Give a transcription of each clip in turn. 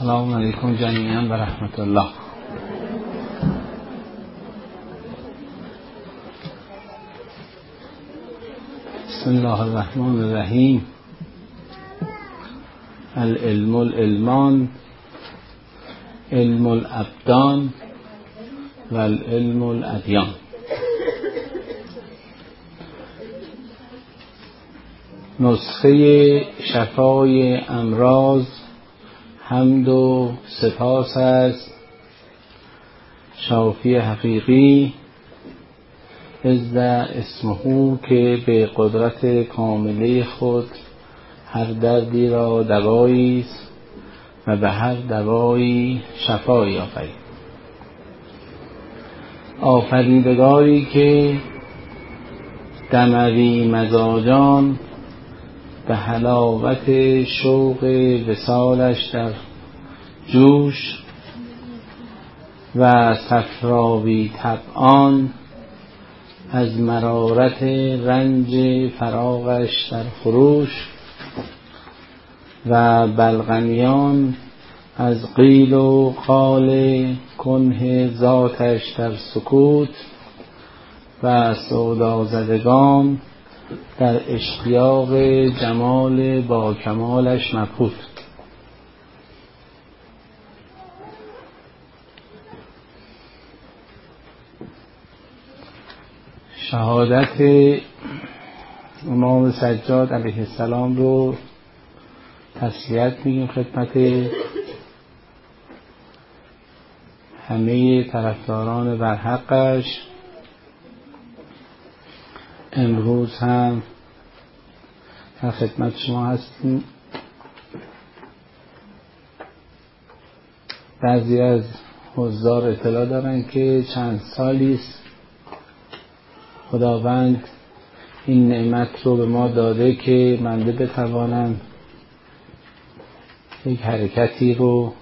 السلام علیکم جمیعا و رحمت الله. بسم الله الرحمن الرحیم. العلم العلمان، علم الابدان و العلم الادیان. نسخه شفای امراض حمد و سپاس است شافی حقیقی عز اسمه که به قدرت کامله خود هر دردی را دوایی است و به هر دوایی شفایی آفرید. آفریدگاری که دموی مزاجان به حلاوت شوق وصالش در جوش و صفراوی طبعان از مرارت رنج فراقش در خروش و بلغمیان از قیل و قال کنه ذاتش در سکوت و سودازدگان در اشتیاق جمال با کمالش مبهوت. شهادت امام سجاد علیه السلام رو تسلیت میگیم خدمت همه طرفداران برحقش. امروز هم در خدمت شما هستیم. بعضی از حضار اطلاع دارن که چند سالی است خداوند این نعمت رو به ما داده که بنده بتوانم یک حرکتی رو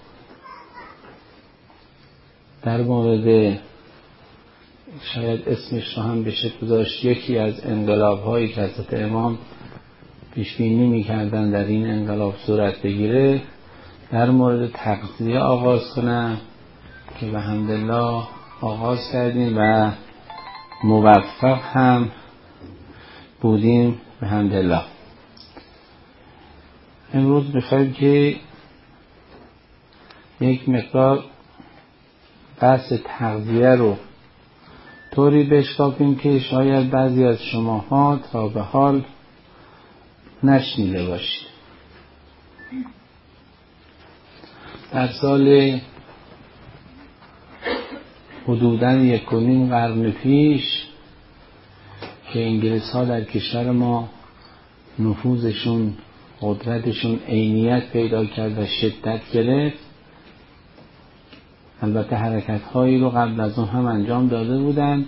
در مورد شاید اسمش رو هم بشه گذاشت یکی از انقلاب هایی که حضرت امام پیش بینی می‌کردن در این انقلاب صورت بگیره در مورد تغذیه آغاز کنم که به حمدالله آغاز کردیم و موفق هم بودیم به حمدالله. امروز می‌خوایم که یک مقدار بحث تغذیه رو طوری بشکافیم که شاید بعضی از شماها تا به حال نشنیده باشید. در سال حدوداً 1.5 قرن پیش که انگلیس ها در کشور ما نفوذشون قدرتشون عینیت پیدا کرد و شدت گرفت، البته حرکت هایی رو قبل از اون هم انجام داده بودن،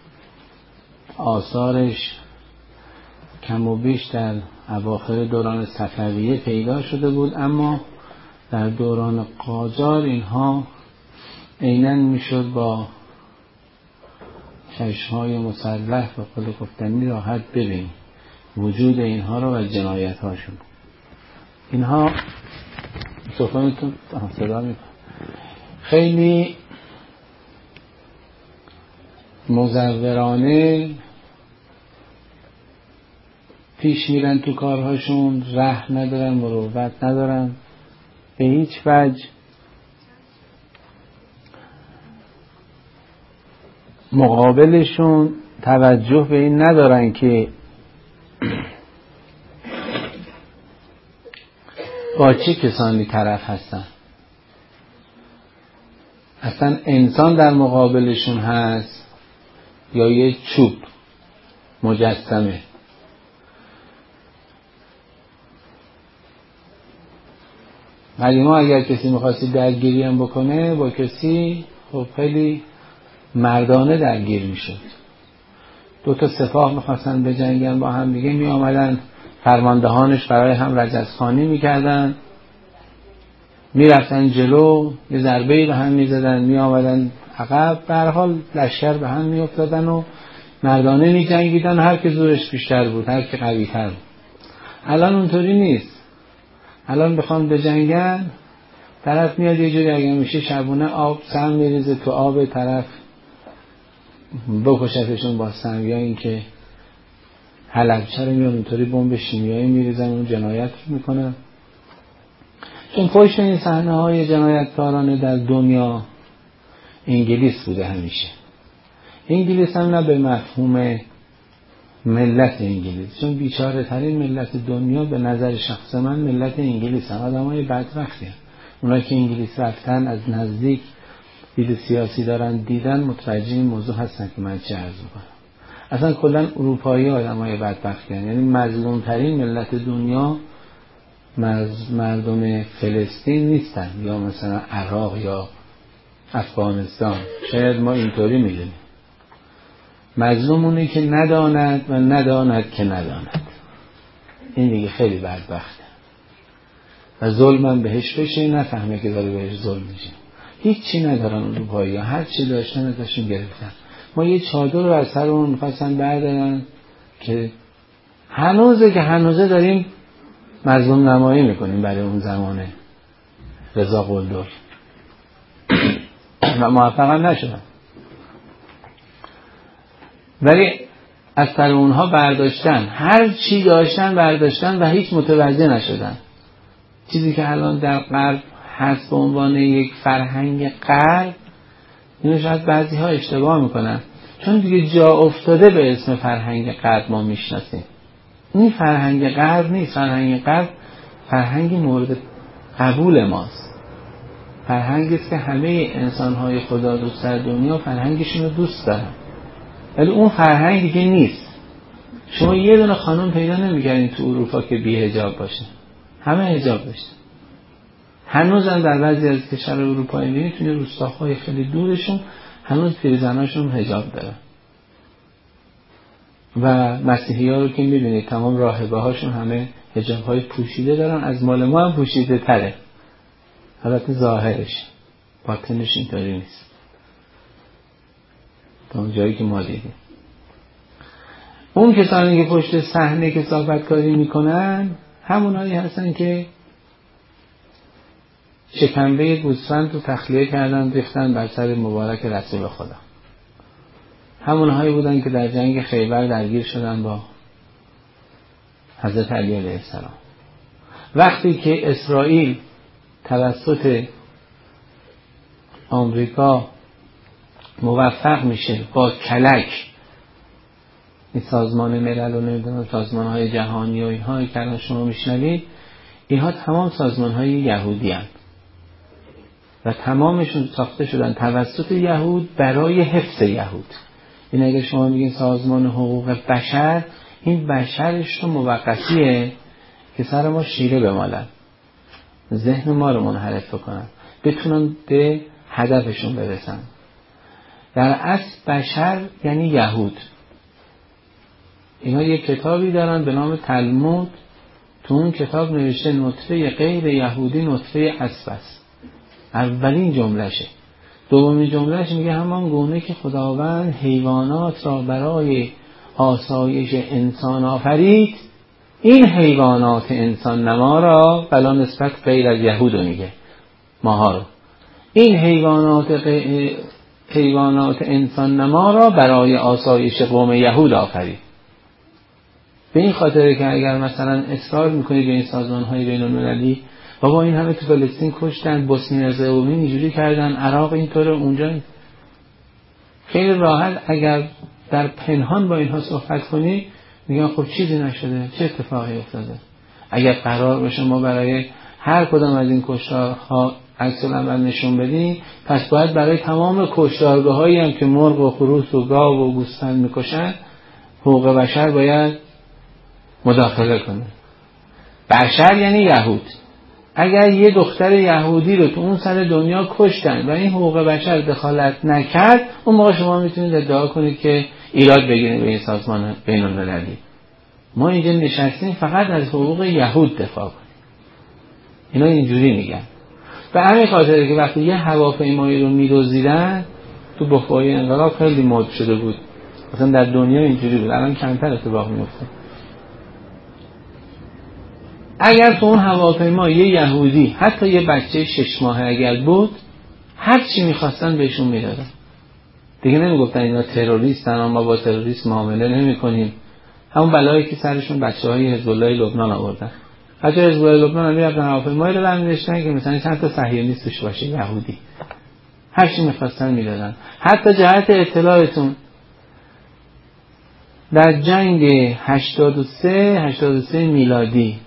آثارش کم و بیش در اواخر دوران صفویه پیدا شده بود، اما در دوران قاجار اینها عیناً میشد با چشمهای مسلح و قول گفتنی راحت ببین وجود اینها رو و جنایت هاشون. اینها صفحانتون صدا میکنم خیلی مزورانه پیش میرن تو کارهاشون، رحم ندارن، مروت ندارن، به هیچ وجه مقابلشون توجه به این ندارن که با چه کسانی طرف هستن. اصلا انسان در مقابلشون هست یا یه چوب مجسمه. قدیما اگر کسی میخواستی درگیری هم بکنه با کسی، خب خیلی مردانه درگیر میشد. دو تا سپاه میخواستن بجنگن با هم دیگه، می آمدن فرماندهانش برای هم رجزخوانی میکردن، میرفتن جلو یه ضربه‌ای به هم میزدن، می آمدن عقب، به هر حال لشکر به هم میافتادن و مردانه میجنگیدن، هر که زورش بیشتر بود، هر که قوی‌تر بود. الان اونطوری نیست. الان بخوام بجنگن طرف میاد یه جوری اگه میشه شبونه آب سم میریزه تو آب طرف بکشتشون با سم، یا اینکه حلبچه رو میان اونطوری بمب شیمیایی میریزن اون جنایت میکنن. چون پشت این صحنه های جنایتکارانه در دنیا انگلیس بوده همیشه. انگلیس هم نه به مفهوم ملت انگلیس، چون بیچاره ترین ملت دنیا به نظر شخص من ملت انگلیس هم. آدم های بدبختی هم. اونا که انگلیس رفتن از نزدیک دید سیاسی دارن دیدن متوجه این موضوع هستن که من چه عرض میکنم. اصلا کلا اروپایی آدم های بدبختی هم. یعنی مظلوم ترین ملت دنیا مردم فلسطین نیستن یا مثلا عراق یا افغانستان. شاید ما اینطوری میدونیم مظلوم اونه که نداند و نداند که نداند. این دیگه خیلی بدبخته و ظلمم بهش بشه نفهمه که داره بهش ظلم میشه. هیچی ندارن اروپایی ها، هر چی داشتن ازشون گرفتن. ما یه چادر رو از سر اون می‌خواستن بردارن که هنوزه داریم مظلوم نمایی میکنیم برای اون زمانه رضا قلدر و موفق هم نشدن، ولی از سر اونها برداشتن، هر چی داشتن برداشتن و هیچ متوجه نشدن. چیزی که الان در غرب هست به عنوان یک فرهنگ غرب، اینو شاید بعضی ها اشتباه میکنن چون دیگه جا افتاده به اسم فرهنگ غرب ما میشناسیم. این فرهنگ غرب نیست. فرهنگ غرب فرهنگ مورد قبول ماست. فرهنگی است که همه انسان‌های خدا دوست در دنیا فرهنگشون رو دوست دارن، ولی اون فرهنگ دیگه نیست. شما یه دونه خانم پیدا نمی‌کنید تو اروپا که بی حجاب باشه، همه حجاب داشتن. هنوزم در بعضی از کشور اروپایی می‌بینید توی روستاهای خیلی دورشون هنوز پیرزناشون حجاب دارن. و مسیحی‌ها رو که می‌بینید تمام راهبه‌هاشون همه حجاب‌های پوشیده دارن، از مال ما هم پوشیده تره. البته ظاهرش، باطنش اینطوری نیست تا اون جایی که ما دیدیم. اون کسانی که پشت صحنه کثافتکاری میکنن همونایی هستن که شکنبه گوسفند رو تخلیه کردن ریختن بر سر مبارک رسول خدا. همونهایی بودن که در جنگ خیبر درگیر شدن با حضرت علی علیه السلام. وقتی که اسرائیل توسط آمریکا موفق میشه با کلک این سازمان ملل و نمیدونم سازمان‌های جهانی و اینها که الان شما میشنوید، اینها تمام سازمان‌های یهودی هستند و تمامشون ساخته شدن توسط یهود برای حفظ یهود. این اگه شما میگین سازمان حقوق بشر، این بشرش رو موقتیه که سر ما شیره بمالن، ذهن ما رو منحرف بکنن، بتونن به هدفشون برسن. در اصل بشر یعنی یهود. اینا یک کتابی دارن به نام تلمود. تو اون کتاب نوشته نطفه غیر یهودی نطفه اسب است. اولین جملهشه. دومین جملهش میگه همان گونه که خداوند حیوانات را برای آسایش انسان آفرید، این حیوانات انسان نما را بلا نسبت غیر از یهود میگه ماها رو، این حیوانات انسان نما را برای آسایش قوم یهود آفرید. به این خاطره که اگر مثلا اصرار میکنید به این سازمان‌های بین‌المللی، بابا این همه تو فلسطین کشتن، بوسنی هرزگوین اینجوری کردن، عراق اینطوره، اونجا خیلی راحت اگر در پنهان با اینها صحبت کنی میگن خب چیزی نشده، چه اتفاقی افتاده. اگر قرار باشه ما برای هر کدام از این کشتارها عکس العمل نشون بدیم، پس باید برای تمام کشتارگاهایی هم که مرغ و خروس و گاو و گوسفند میکشن حقوق بشر باید مداخله کنه. بشر یعنی یهود. اگر یه دختر یهودی رو تو اون سر دنیا کشتن و این حقوق بشر دخالت نکرد، اون موقع شما میتونید ادعا کنید که ایراد بگیرید به این سازمان بین‌المللی. ما اینجا نشستیم فقط از حقوق یهود دفاع کنیم. اینا اینجوری میگن. به همین خاطره که وقتی یه هواپیمایی رو میدزدیدن تو بخاری انقلاب خیلی مد شده بود. مثلا در دنیا اینجوری بود، الان کمتر اتفاق میفته. اگر تو اون هواپیما یه یهودی حتی یه بچه 6 ماهه اگر بود، هر چی میخواستن بهشون میدادن. دیگه نمیگفتن اینا تروریستن، ما با تروریست معامله نمی‌کنیم. همون بلایی که سرشون بچه‌های حزب الله لبنان آوردن. بچه‌های حزب الله لبنان میرفتن هواپیمایی رو برمی‌داشتن که مثلا چند تا صهیونیست توش باشه، یهودی. هر چی می‌خواستن میدادن. حتی جهت اطلاعتون در جنگ 83 میلادی،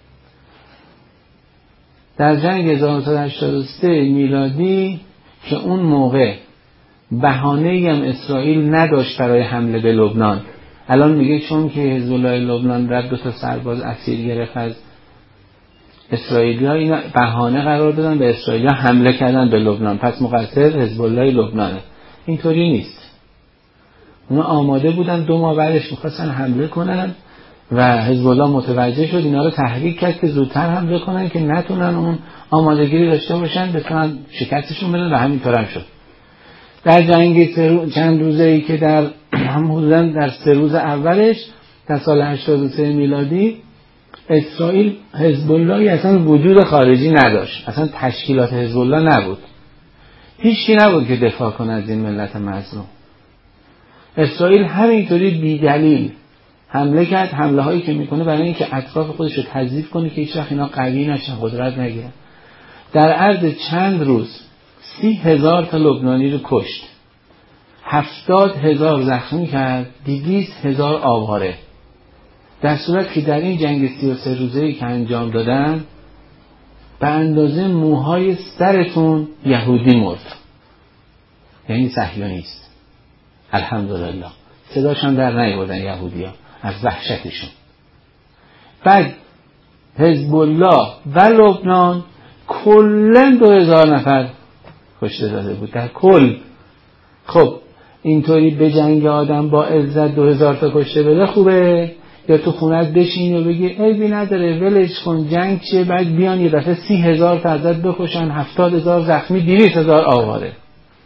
در جنگ 1983 میلادی که اون موقع بهانه‌ای هم اسرائیل نداشت برای حمله به لبنان. الان میگه چون که حزب الله لبنان رد 2 تا سرباز اسیر گرفت از اسرائیلی‌ها، اینا بهانه قرار دادن به اسرائیلی‌ها حمله کردن به لبنان، پس مقصر حزب الله لبنانه. اینطوری نیست. اونا آماده بودن 2 ماه بعدش می‌خواستن حمله کنن و حزب الله متوجه شد، اینا رو تحریک کرد که زودتر حمله کنن که نتونن اون آمادگی داشته باشن بتونن شکستشون بدن و همینطور هم شد. در جنگ چند روزه‌ای که در حدوداً در 3 روز اولش در سال 83 میلادی اسرائیل حزب الله اصلا وجود خارجی نداشت، اصلا تشکیلات حزب الله نبود، هیچکی نبود که دفاع کنه از این ملت مظلوم. اسرائیل همینطوری بی‌دلیل حمله کرد، حمله هایی که میکنه برای اینکه اطراف خودش رو تضعیف کنه که هیچ وقت اینا قوی نشن، قدرت نگیرن. در عرض چند روز 30,000 تا لبنانی رو کشت، 70,000 زخمی کرد، 200,000 آواره. در صورت که در این جنگ 33 روزه‌ای که انجام دادن به اندازه موهای سرتون یهودی مرد، یعنی صهیونیست. الحمدلله صداشان در نیاوردن یهودی‌ها از وحشتشون. بعد حزب الله و لبنان کلاً 2000 نفر کشته داده بود در کل. خب اینطوری به جنگ آدم با عزت 2000 تا کشته بده خوبه، یا تو خونت بشینی و بگی عیبی نداره ولش کن جنگ چیه، بعد بیان یه دفعه 30,000 تا ازت بکشن، 70,000 زخمی، 200,000 آواره.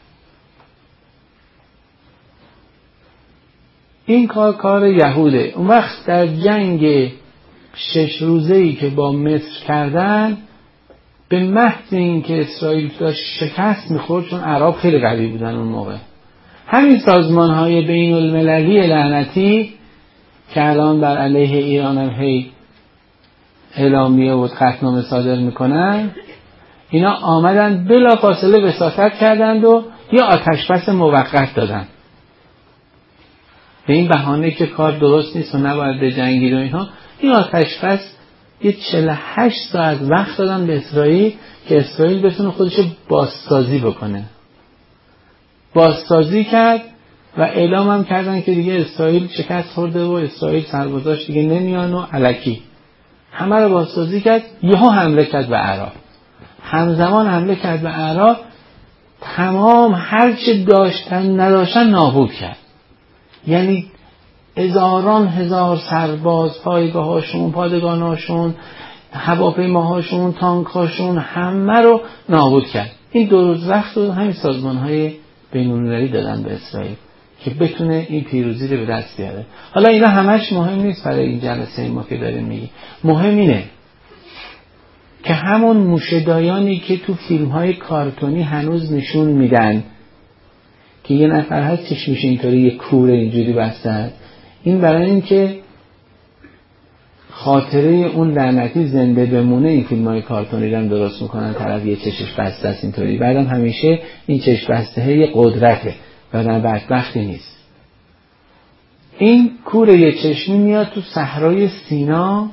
این کار یهوده. اون وقت در جنگ 6 روزه‌ای که با مصر کردن، به محض این که اسرائیل داشت شکست میخورد، چون عرب خیلی قوی بودن اون موقع، همین سازمان‌های بین المللی لعنتی که الان بر علیه ایران هم هی اعلامیه و قطعنامه صادر میکنن، اینا آمدن بلا فاصله وساطت کردند و یه آتشبس موقت دادن به این بهانه که کار درست نیست و نباید به جنگی و اینها. این آتشبس یه 48 ساعت وقت دادن به اسرائیل که اسرائیل بتونه خودشو بازسازی بکنه. بازسازی کرد و اعلام هم کردن که دیگه اسرائیل شکست خورده و اسرائیل سربازاش دیگه نمیان و الکی همه رو بازسازی کرد. یهو حمله کرد به عراق، همزمان حمله کرد به عراق، تمام هرچه داشتن نداشتن نابود کرد. یعنی هزاران هزار سرباز، پایگاهاشون، پادگاناشون، هواپیماهاشون، تانکاشون، همه رو نابود کرد. این 2 روز وقت رو همین سازمان‌های بین‌المللی دادن به اسرائیل که بتونه این پیروزی رو به دست بیاره. حالا اینا همش مهم نیست برای این جلسه ما که داریم میگیم. مهم اینه که همون موشه‌دایانی که تو فیلم‌های کارتونی هنوز نشون میدن که یه نفر هست چشمش اینطوری یه کوره اینجوری بسته، این برای این که خاطره اون لعنتی زنده بمونه این فیلم‌های کارتونی رو هم درست میکنن، طرف یه چشمش بسته است اینطوری، بعدم همیشه این چشم بسته یه قدرته، بعدم بدبختی نیست. این کوره یه چشمی میاد تو صحرای سینا،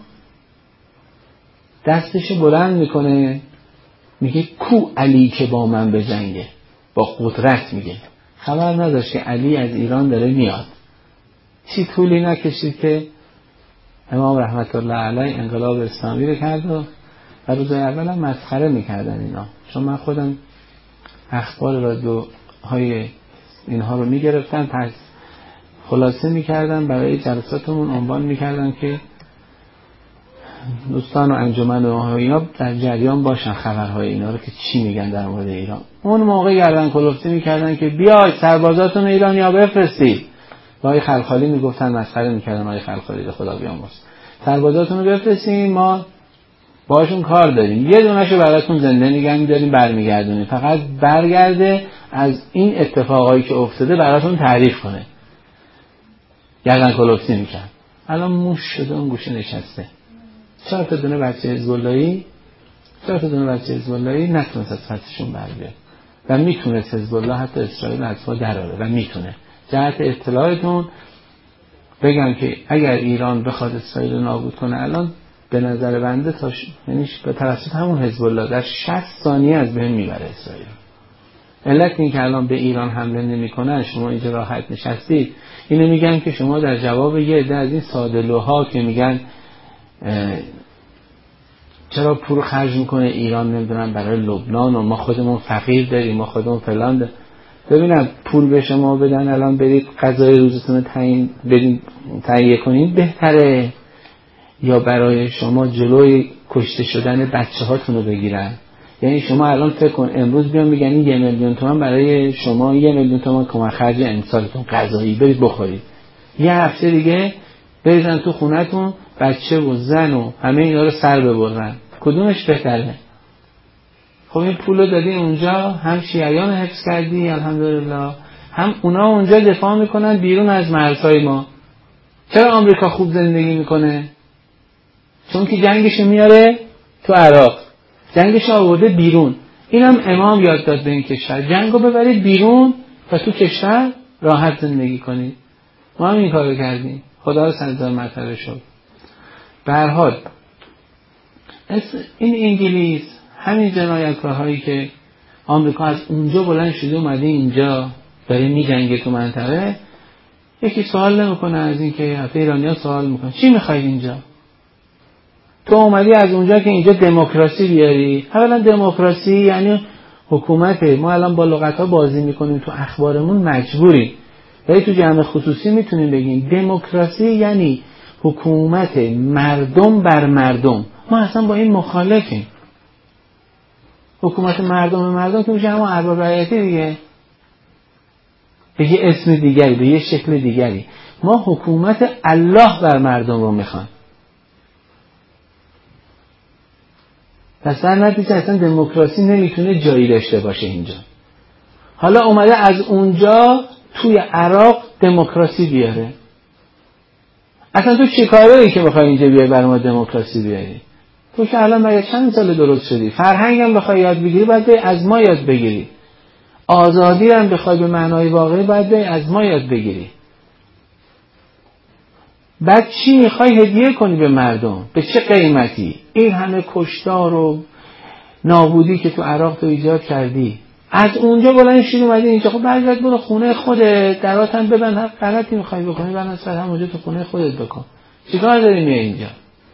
دستش بلند میکنه، میگه کو علی که با من بجنگه، با قدرت میگه. خبر نداشت که علی از ایران داره میاد. چی طولی نکشید که امام رحمت الله علیه انقلاب اسلامی رو کرد و روزای اول هم مسخره میکردن اینا، چون من خودم اخبار رادیوهای اینها رو میگرفتم، پس خلاصه میکردم برای جلساتمون، عنوان میکردم که دوستان و انجمن و اینا در جریان باشن خبرهای اینا رو که چی میگن در مورد ایران. اون موقع گردن کلفتی میکردن که بیاید سربازاتون ایرانیا بفرستید. آقای خلخالی میگفتن، مسخره میکردن آقای خلخالی، به خدا بیامرز، سربازاتون رو بفرستین ما باشون کار داریم، یه دونهشو براتون زنده نگه می‌داریم برمیگردونیم، فقط برگرده از این اتفاقایی که افتاده براتون تعریف کنه. گردن کلفتی میکنه. الان موش شده اون گوشه نشسته. 4 تا دونه بچه حزب اللهی نتونست از پسشون بر بیاد و میتونست حزب الله حتی اسرائیل از پا دراره و میتونه. جهت اطلاعتون بگم که اگر ایران بخواد اسرائیل رو نابود کنه الان به نظر بنده یعنی به توسط همون حزب الله در 60 ثانیه از بین میبره اسرائیل. علت این که الان به ایران حمله نمیکنن، شما اینجا راحت نشستید، اینو میگن که شما در جواب یه عده از این ساده‌لوها که میگن چرا پول خرج میکنه ایران نمیدونم برای لبنان و ما خودمون فقیر داریم، ما خودمون فلان داریم. ببینم پول به شما بدن الان برید غذای روزتون رو تهیه کنید بهتره، یا برای شما جلوی کشته شدن بچه هاتون رو بگیرن؟ یعنی شما الان فکر کن امروز بیان میگن 1 میلیون تومان برای شما، 1 میلیون تومان کمک خرج امسالتون غذایی برید بخورید، یه هفته دیگه بریزن تو خونتون بچه و زن و همه اینا رو سر ببرن، کدومش بهتره؟ خب این پولو دادی اونجا، هم شیعیان حفظ کردی الحمدلله، هم اونا اونجا دفاع میکنن بیرون از مرزهای ما. چرا آمریکا خوب زندگی میکنه؟ چون که جنگش میاره تو عراق، جنگش آورده بیرون. اینم امام یاد داد به این کشور جنگو ببرید بیرون و تو کشور راحت زندگی کنید. ما هم این کارو کردیم، خدا رو صد مرتبه شد. به هر حال این انگلیس همین جنایتکارهایی که آمریکا از اونجا بلند شده اومده اینجا داره میجنگه تو منطقه، یکی سوال نمیکنه از این که ایرانی‌ها سوال میکنن چی میخواید اینجا؟ تو اومدی از اونجا که اینجا دموکراسی بیاری. اولا دموکراسی یعنی حکومت، ما الان با لغت‌ها بازی میکنیم تو اخبارمون مجبوریم، ولی تو جمع خصوصی میتونیم بگیم دموکراسی یعنی حکومت مردم بر مردم. ما اصلا با این مخالفیم. حکومت مردم که میشه همون ارباب رعیتی دیگه، به یه اسم دیگری، به یه شکل دیگری. ما حکومت الله بر مردم رو میخوایم. پس در نتیجه اصلا دموکراسی نمیتونه جایی داشته باشه اینجا. حالا اومده از اونجا توی عراق دموکراسی بیاره. اصلا تو چه کاری که بخوای اینجا بیاری برای ما دموکراسی بیاری؟ تو که الان مگه چند سال درست شدی؟ فرهنگ هم بخوای یاد بگیری باید از ما یاد بگیری. آزادی هم بخوای به معنای واقعی باید از ما یاد بگیری. بعد چی میخوای هدیه کنی به مردم؟ به چه قیمتی؟ این همه کشتار و نابودی که تو عراق تو ایجاد کردی، از اونجا بلند شدی اومدی اینجا. خب بعد برو خونه خودت، درات هم ببند، هر غلطی میخوای بکنی ببند سر همونجا تو خونه خودت بکن. چیکار داری میای اینجا؟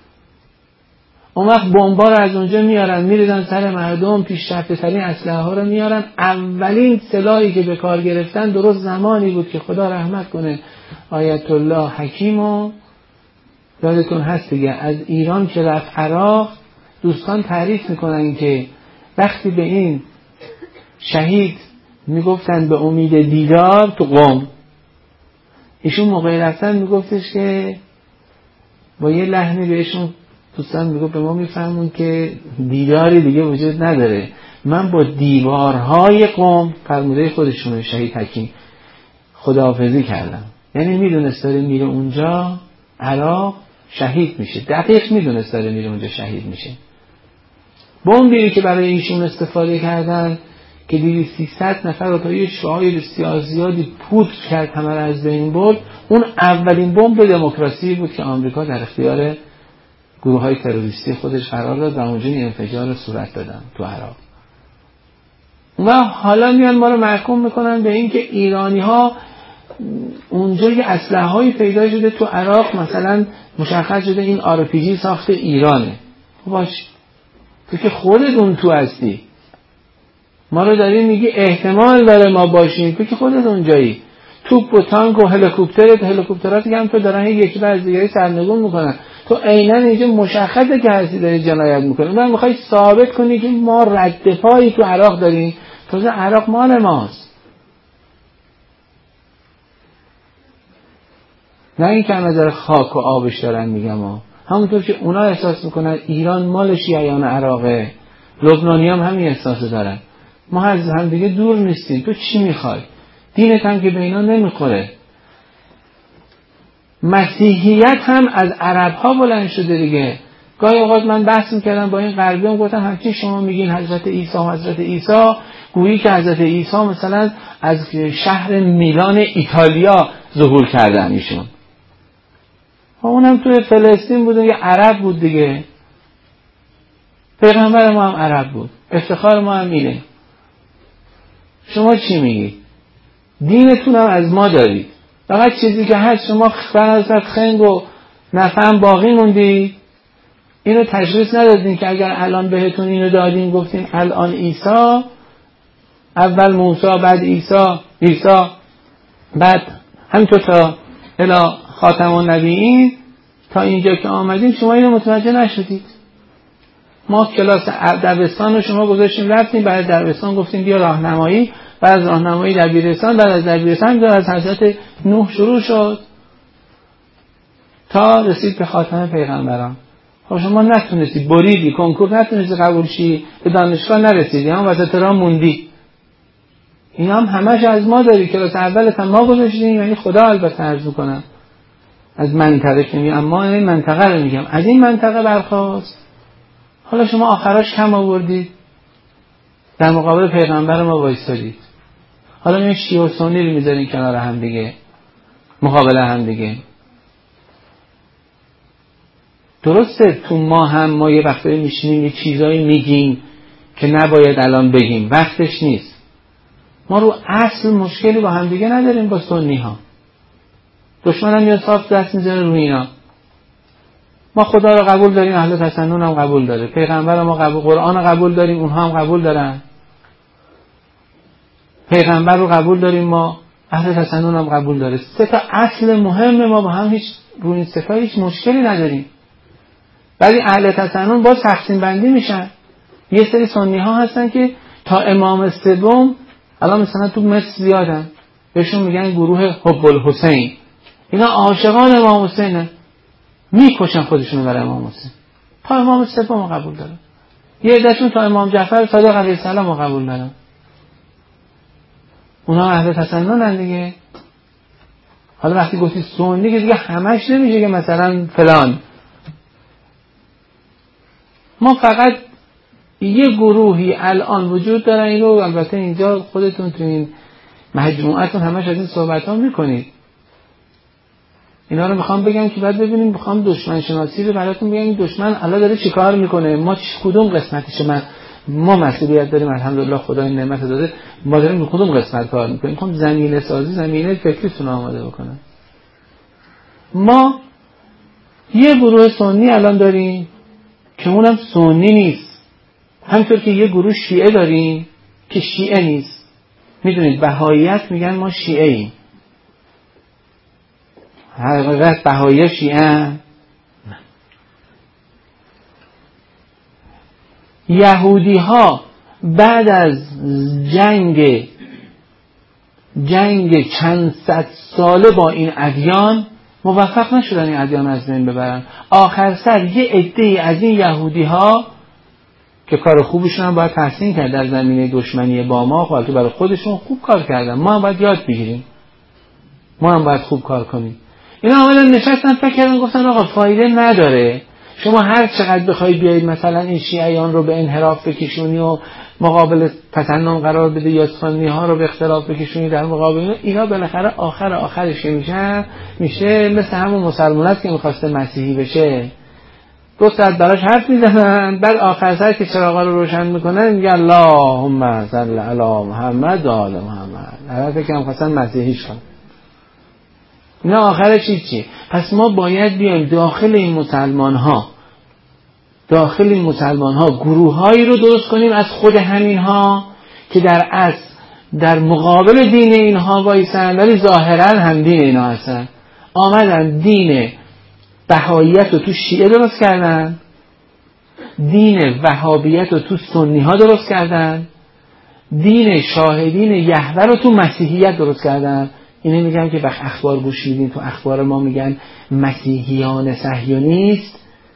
اون وقت بمبا رو از اونجا میارن میریزن سر مردم، پیشرفته ترین اسلحه ها رو میارن. اولین سلاحی که به کار گرفتن درست زمانی بود که خدا رحمت کنه آیت الله حکیمو یادتون هست دیگه، از ایران که رفت عراق، دوستان تعریف میکنن که وقتی به این شهید میگفتن به امید دیدار تو قم، ایشون موقعی رفتن میگفتش که با یه لحنی بهشون دوستان میگفت به ما میفهمون که دیداری دیگه وجود نداره، من با دیوارهای قم، فرموده خودشون شهید حکیم، خداحافظی کردم. یعنی میدونست داره میره اونجا عراق شهید میشه، دقیق میدونست داره میره اونجا شهید میشه. بمبی که برای ایشون استفاده کردن که 200-300 نفر رو تا یه شعاع بسیار زیادی پودر کرد، همه رو از بین برد، اون اولین بمب دموکراسی بود که آمریکا در اختیار گروه‌های تروریستی خودش قرار داد و اونجا انفجار صورت دادن تو عراق. و حالا میان ما رو محکوم میکنن به این که ایرانی‌ها اونجا یه اسلحه‌ای پیدا شده تو عراق، مثلا مشخص شده این RPG ساخت ایرانه. باش تو که خودت اون تو هستی، ما رو داری میگی احتمال داره ما باشیم، تو که خودت اونجایی. توپ و تانک و هلیکوپترات که هم تو دارن یکی بعد دیگری سرنگون میکنن، تو عیناً اینجا مشخصه که هستی داری جنایت میکنی. من میخوای ثابت کنی که ما رد پایی تو عراق داریم، تازه عراق مال ماست. نه این که همه در خاک و آبش دارن میگم همونطور که اونا احساس میکنن ایران مال شیعیان عراقه، لبنانی هم همین احساسو دارن. ما از هم دیگه دور نیستیم. تو چی میخوای؟ دینت هم که به اینا نمیخوره. مسیحیت هم از عرب ها بلند شده دیگه. گاهی اوقات من بحث میکردم با این غربی هم، گفتم همچین شما میگین حضرت عیسی گویی که حضرت عیسی مثلا از شهر میلان ایتالیا ظهور کردن ایشون. اونم توی فلسطین بود، یه عرب بود دیگه. پیغمبر ما هم عرب بود. افتخار ما هم اینه. شما چی میگید؟ دینتون هم از ما دارید. فقط چیزی که هست شما فرازت خنگ و نفهم باقی موندید. اینو تشخیص ندادین که اگر الان بهتون اینو دادیم گفتیم الان عیسی، اول موسی بعد عیسی بعد همینطور تا الی خاتم النبیین تا اینجا که آمدیم شما اینو متوجه نشدید. ما کلاس دبستان رو شما گذاشتیم رفتیم، بعد دبستان گفتیم بیا راهنمایی، بعد از راهنمایی دبیرستان، بعد از دبیرستان از حضرت نوح شروع شد تا رسید به خاتم پیغمبران. خب شما نتونستی، بریدی، کنکور نتونستی قبول شی، به دانشگاه نرسیدی، هم وسط راه موندی. اینا هم همش از ما داری. کلاس اولت هم ما گذاشتیم، یعنی خدا البته عرض میکنم از منطقه که میگم، اما این منطقه رو میگم، از این منطقه برخواست. حالا شما آخراش کم آوردید، در مقابل پیغمبر ما وایسادید. حالا این شیعه و سنی رو میذارین کنار هم دیگه، مقابل هم دیگه. درسته تو ما یه وقتایی میشینیم یه چیزایی میگیم که نباید الان بگیم، وقتش نیست. ما رو اصل مشکلی با هم دیگه نداریم با سنی ها. دشمن هم یه صاف دست میذاره روی اینا. ما خدا رو قبول داریم، اهل تسنن هم قبول داره، پیغمبر ما قبول، قرآن رو قبول داریم، اونها هم قبول دارن. پیغمبر رو قبول داریم ما، اهل تسنن هم قبول داره. سه تا اصل مهم ما با هم هیچ روی این سه تا هیچ مشکلی نداریم. ولی اهل تسنن باز تقسیم بندی میشن. یه سری سنی ها هستن که تا امام سوم، الان مثلا تو مصر زیادن، بهشون میگن گروه حب الحسین. اینا عاشقان امام حسینن، میکشن خودشونو برای امام حسین. تا امام سوم قبول دارن. یه عدهشون تا امام جعفر صادق علیه السلام قبول دارن. اونا اهل تسننن دیگه. حالا وقتی گفتی سنی که دیگه همش نمیشه که مثلا فلان. ما فقط یه گروهی الان وجود دارن، اینو البته اینجا خودتون تو این مجموعتون همش از این صحبت ها میکنید. اینا رو میخوام بگم که بعد ببینیم، میخوام دشمن شناسی رو براتون بگم. این دشمن الان داره چیکار میکنه، ما کدوم قسمتش ما مسئولیت داریم. الحمدلله خدا این نعمت داده، ما داریم کدوم قسمت کار میکنیم. میخوام زمینه سازی، زمینه فکریتون آماده بکنم. ما یه گروه سنی الان داریم که اونم سنی نیست، همینطور که یه گروه شیعه داریم که شیعه نیست. میدونید بهاییت میگن ما شیعه ایم، حقیقت بهایی شیعه. یهودی ها بعد از جنگ چند صد ساله با این ادیان موفق نشدن این ادیان از بین ببرن. آخر سر یه عده‌ای از این یهودی ها که کار خوبشون هم باید تحسین کرد در زمینه دشمنی با ما، خاطر برای خودشون خوب کار کردن، ما هم باید یاد بگیریم، ما هم باید خوب کار کنیم. اینا اولا نشستن فکر کردن، گفتن آقا فایده نداره شما هر چقدر بخوای بیایید مثلا این شیعیان رو به انحراف بکشونی و مقابل تسنن قرار بده یا سنی ها رو به اختلاف بکشونی در مقابل اینا بالاخره آخرش میشه مثل همون مسلمانات که میخواسته مسیحی بشه. 2 ساعت براش حرف میزنن، بعد آخر سر که چراغا رو روشن میکنن میگن اللهم صل علی محمد و آل محمد. البته که هم خواستن مسیحیش کنن. نه آخرش چی؟ پس ما باید بیایم داخل این مسلمان ها گروهایی رو درست کنیم از خود همین ها که در اصل در مقابل دین اینها وایسن، ولی ظاهرا هم دین اینا هستن. آمدن دین بهاییت رو تو شیعه درست کردن، دین وهابیت رو تو سنی ها درست کردن، دین شاهدین یهوه رو تو مسیحیت درست کردن. اینه میگم که وقت اخبار گوش میدین، تو اخبار ما میگن مسیحیان صهیونیست،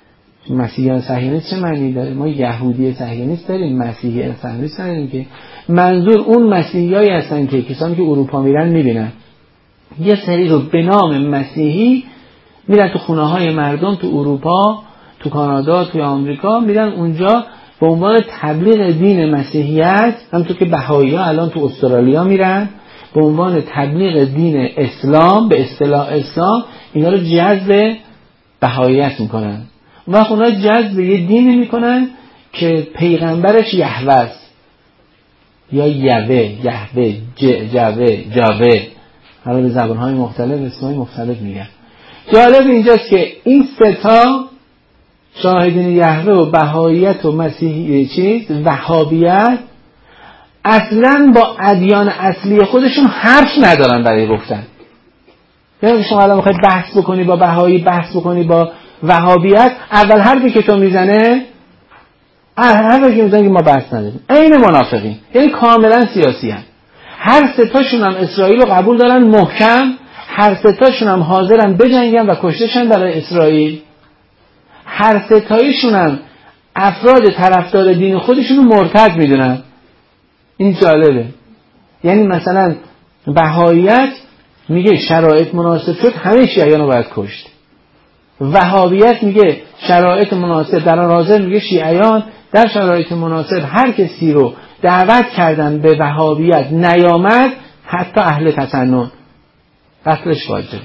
مسیحیان صهیونیست چه معنی داره؟ ما یهودی صهیونیست داریم، مسیحی صهیونیست نداریم که. منظور اون مسیحیایی هستن که کسانی که اروپا میرن میبینن یه سری رو به نام مسیحی میرن تو خونه های مردم تو اروپا، تو کانادا، تو آمریکا، میرن اونجا به عنوان تبلیغ دین مسیحیت، همونطور که بهائی‌ها الان تو استرالیا میرن به عنوان تبلیغ دین اسلام، به اصطلاح اسلام، اینا رو جذب بهائیت میکنن. و اونا جذب یه دینی میکنن که پیغمبرش یهوه است یا یهوه، جاوه، حالا به زبانهای مختلف اسمای مختلف میگن. جالب اینجاست که این سه تا شاهدین یهوه و بهائیت و مسیحی وهابیت اصلا با ادیان اصلی خودشون حرف ندارن برای گفتن. یعنی شما الان میخوای بحث بکنی با بهایی، بحث بکنی با وهابیت، اول حرفی که تو میزنه که ما بحث نداریم. عین منافقین، یعنی کاملا سیاسی هستن. هر سه تاشون هم اسرائیل رو قبول دارن محکم، هر سه تاشون هم حاضرن بجنگن و کشتشن برای اسرائیل. هر سه تایشون هم افراد طرفدار دین خودشون رو مرتد میدونن. این جالبه. یعنی مثلا بهائیت میگه شرایط مناسب شد همه شیعیان رو باید کشت. وهابیت میگه شرایط مناسب، در آن حاضر میگه شیعیان در شرایط مناسب هر کسی رو دعوت کردن به وهابیت نیامد، حتی اهل تسنن، قتلش واجبه.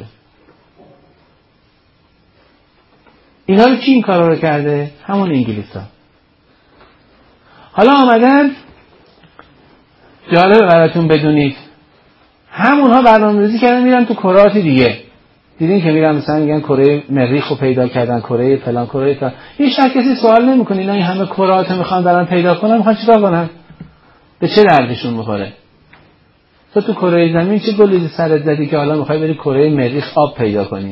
اینا رو کی این کارا رو کرده؟ همون انگلیس‌ها. حالا آمدن، جالبه براتون بدونید، همونها برنامه‌ریزی کردن میرن تو کرات دیگه. دیدین که میرن مثلا میگن کره مریخ رو پیدا کردن، کره فلان، کره تا. هیچ کسی سوال نمیکنه اینا این همه کرات میخوان برن پیدا کنن، میخوان چیکار کنن؟ به چه دردشون میخوره؟ تو کره زمین چه گلیزی سرت زدی که حالا میخوای بری کره مریخ آب پیدا کنی؟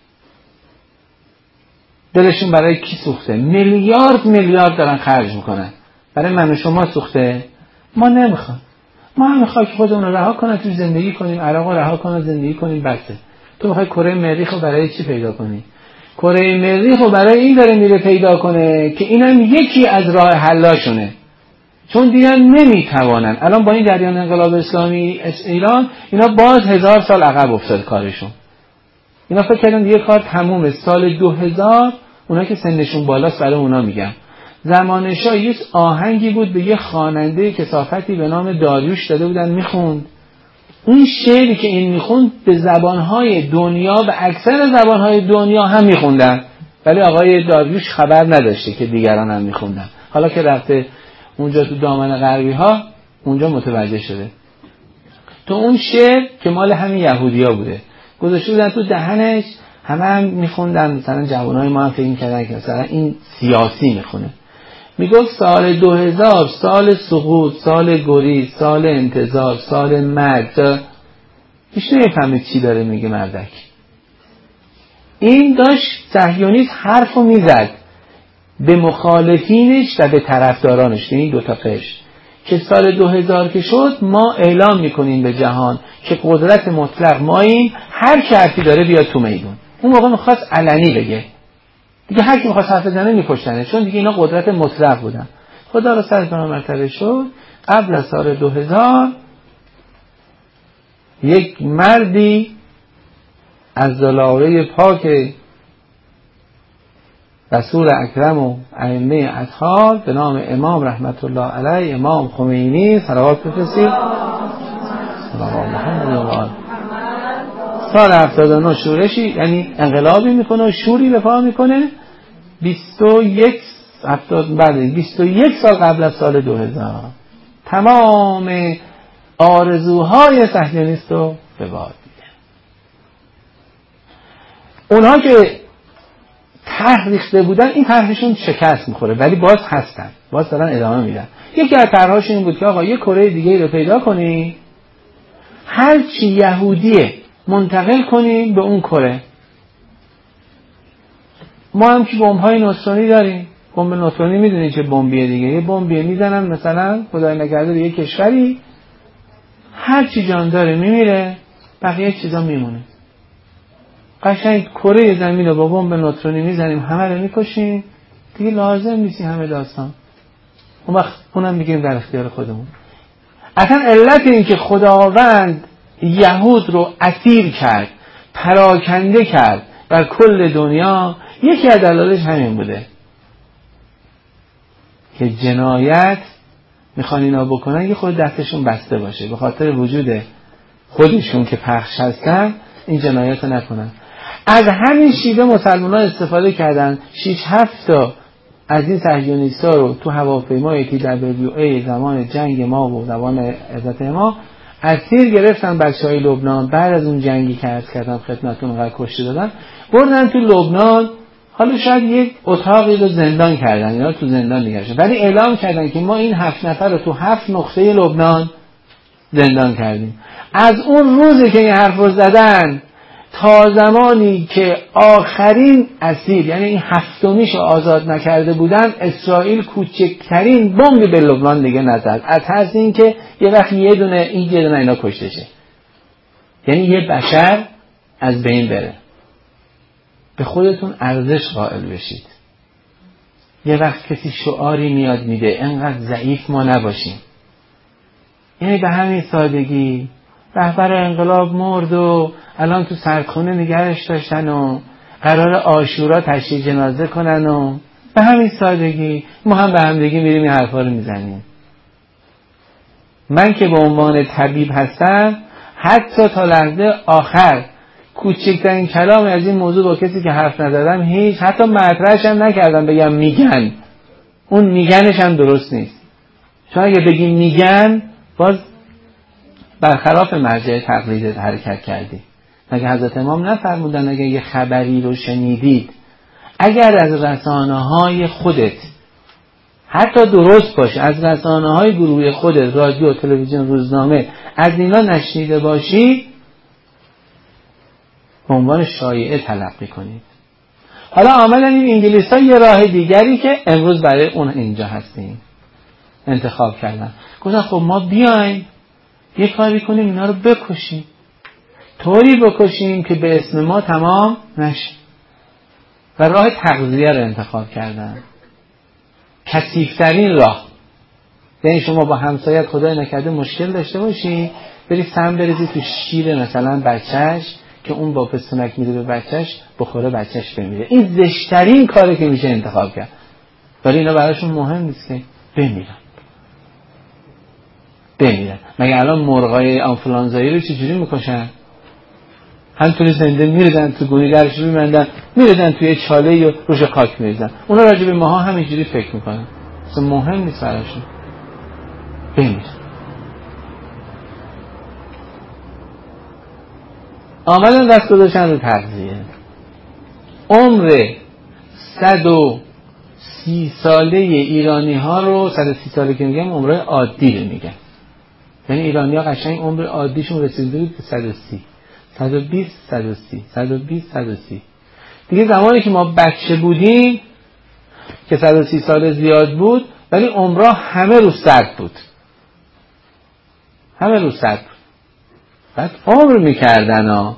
دلشون برای کی سوخته؟ میلیارد دارن خرج میکنن. برای من و شما سوخته؟ ما نمیخوام. ما هم میخوایم خودمون رو رها کنیم، تو زندگی کنیم، عراق رو رها کنیم، زندگی کنیم، بسه. تو میخوای کره مریخ رو برای چی پیدا کنی؟ کره مریخ رو برای این داره میره پیدا کنه که اینم یکی از راه حلاشونه. چون دیگه نمیتوانن. الان با این جریان انقلاب اسلامی ایران اینا باز 1000 سال عقب افتاد کارشون. اینا فکر کردن دیگه کار تمومه. سال 2000 اونا که سنشون بالاست برای اونا میگم، زمان شاه یک آهنگی بود به یه خواننده کثافتی به نام داریوش داده بودن میخوند. اون شعری که این میخوند به زبانهای دنیا، به اکثر زبانهای دنیا هم میخوندن، ولی آقای داریوش خبر نداشته که دیگران هم میخوندن. حالا که رفته اونجا تو دامن غربی ها اونجا متوجه شده. تو اون شعر که مال همین یهودیا بوده گذاشته بودن تو دهنش، همه میخوندن. مثلا جوانای ما هم فکر می‌کردن که مثلا این سیاسی میخونه. میگفت سال 2000 سال سقوط، سال گریز، سال انتظار، سال مرگ. هیچ نمیفهمه چی داره میگه مردک. این داشت صهیونیست حرفو میزد به مخالفینش و به طرفدارانش، این دوتا قش، که سال 2000 که شد ما اعلام میکنیم به جهان که قدرت مطلق ماییم، هر کی حرفی داره بیاد تو میدون. اون موقع میخواست علنی بگه دیگه، هر کی میخواست حرف بزنه میکشتنه، چون دیگه اینا قدرت مطلق بودن. خدا رو سر کنه مرتبه شد قبل از سال 2000 یک مردی از ضلاره پاک رسول اکرم و ائمه اطهار به نام امام رحمت الله علیه، امام خمینی، صلوات بفرستید، سال 79 شورشی، یعنی انقلابی میکنه و شوری به پا میکنه. 21 سال قبل از سال 2000 تمام آرزوهای صهیونیست رو به باد میده. اونها که طرح ریخته بودن این طرحشون شکست میخوره، ولی باز هستن، باز دارن ادامه میدن. یکی از طرحهاشون این بود که آقا یه کره دیگه رو پیدا کنی، هر چی یهودیه منتقل کنیم به اون کره. ما هم که بمب‌های نوترونی داریم. بمب نوترونی میدونی چه بمبیه دیگه؟ یه بمبیه میزنن مثلا خدای نکرده به یه کشوری، هر چی جان داره میمیره، بقیه چیزا میمونه. قشنگ کره زمین رو با بمب نوترونی میزنیم، همه رو میکشیم، دیگه لازم نیستی همه داستان. اون وقت اونم میگیم در اختیار خودمون. اصلا علت این که خداوند یهود رو اسیر کرد، پراکنده کرد بر کل دنیا، یکی از دلایلش همین بوده که جنایت میخوان اینا بکنن یه خود دستشون بسته باشه، به خاطر وجود خودشون که پخش هستن این جنایت رو نکنن. از همین شیوه مسلمان ها استفاده کردن. 6-7 تا از این صهیونیست‌ها رو تو هواپیمای TWA زمان جنگ ما و زمان عزت ما اسیر گرفتن بچه‌های لبنان. بعد از اون جنگی که عرض کردم خدمتتون اونقدر کشته دادن، بردن تو لبنان. حالا شاید یک اتاقی رو زندان کردن، اینا تو زندان نگهشون، ولی اعلام کردن که ما این 7 نفر رو تو 7 نقطه لبنان زندان کردیم. از اون روزی که این حرف رو زدن تا زمانی که آخرین اسیر، یعنی این 7میش آزاد نکرده بودن، اسرائیل کوچکترین بمبی به لبنان دیگه نزد، از ترس این که یه وقت یه دونه اینا کشته شه، یعنی یه بشر از بین بره. به خودتون ارزش قائل بشید. یه وقت کسی شعاری میاد میده انقدر ضعیف ما نباشیم. یعنی به همین سادگی رهبر انقلاب مرد و الان تو سردخونه نگرش داشتن و قرار عاشورا تشییع جنازه کنن و به همین سادگی ما هم به همدیگه میریم این حرفا رو میزنیم. من که به عنوان طبیب هستم حتی تا لحظه آخر کوچکترین کلام از این موضوع با کسی که حرف نزدم هیچ، حتی مطرحش هم نکردم بگم میگن. اون میگنش هم درست نیست، چون اگه بگیم میگن باز برخلاف مرجع تقلید حرکت کردی. مگه حضرت امام نفرمودن اگه یه خبری رو شنیدید، اگر از رسانه‌های خودت حتی درست باشه، از رسانه‌های گروهی خودت، رادیو، تلویزیون، روزنامه، از اینا نشنیده باشی، به عنوان شایعه تلقی کنید. حالا آمدن این انگلیس‌ها یه راه دیگری که امروز برای اون اینجا هستیم انتخاب کردن. گفتن خب ما بیایم یه کاری کنیم اینا رو بکشیم، طوری بکشیم که به اسم ما تمام نشه، و راه تغذیه رو انتخاب کردن. کثیف‌ترین راه. یعنی شما با همسایت خدای نکرده مشکل داشته باشی، بری سم بریزی تو شیر مثلا بچهش که اون با پستونک میده به بچهش بخوره، بچهش بمیره. این زشترین کاری که میشه انتخاب کرد، ولی اینا براشون مهم نیست که بمیرن. مگه الان مرغای آنفولانزایی رو چجوری میکشن؟ همطوری زنده میردن تو گونی درش میمندن، میردن توی چاله یا روش خاک میریزن. اونا راجع به ماها همینجوری فکر میکنن، اصلا مهم نیست براشون. بمیرن. آمدن دست گذاشتن رو تغذیه. عمر 130 ساله ایرانی ها رو، 130 ساله که میگم عمر عادی رو میگن، یعنی ایرانی ها قشنگ عمر عادیشون رسیده بود به 130 120 دیگه. زمانی که ما بچه بودیم که 130 سال زیاد بود، ولی عمرها همه رو 100 بود. بعد عمر میکردن ها،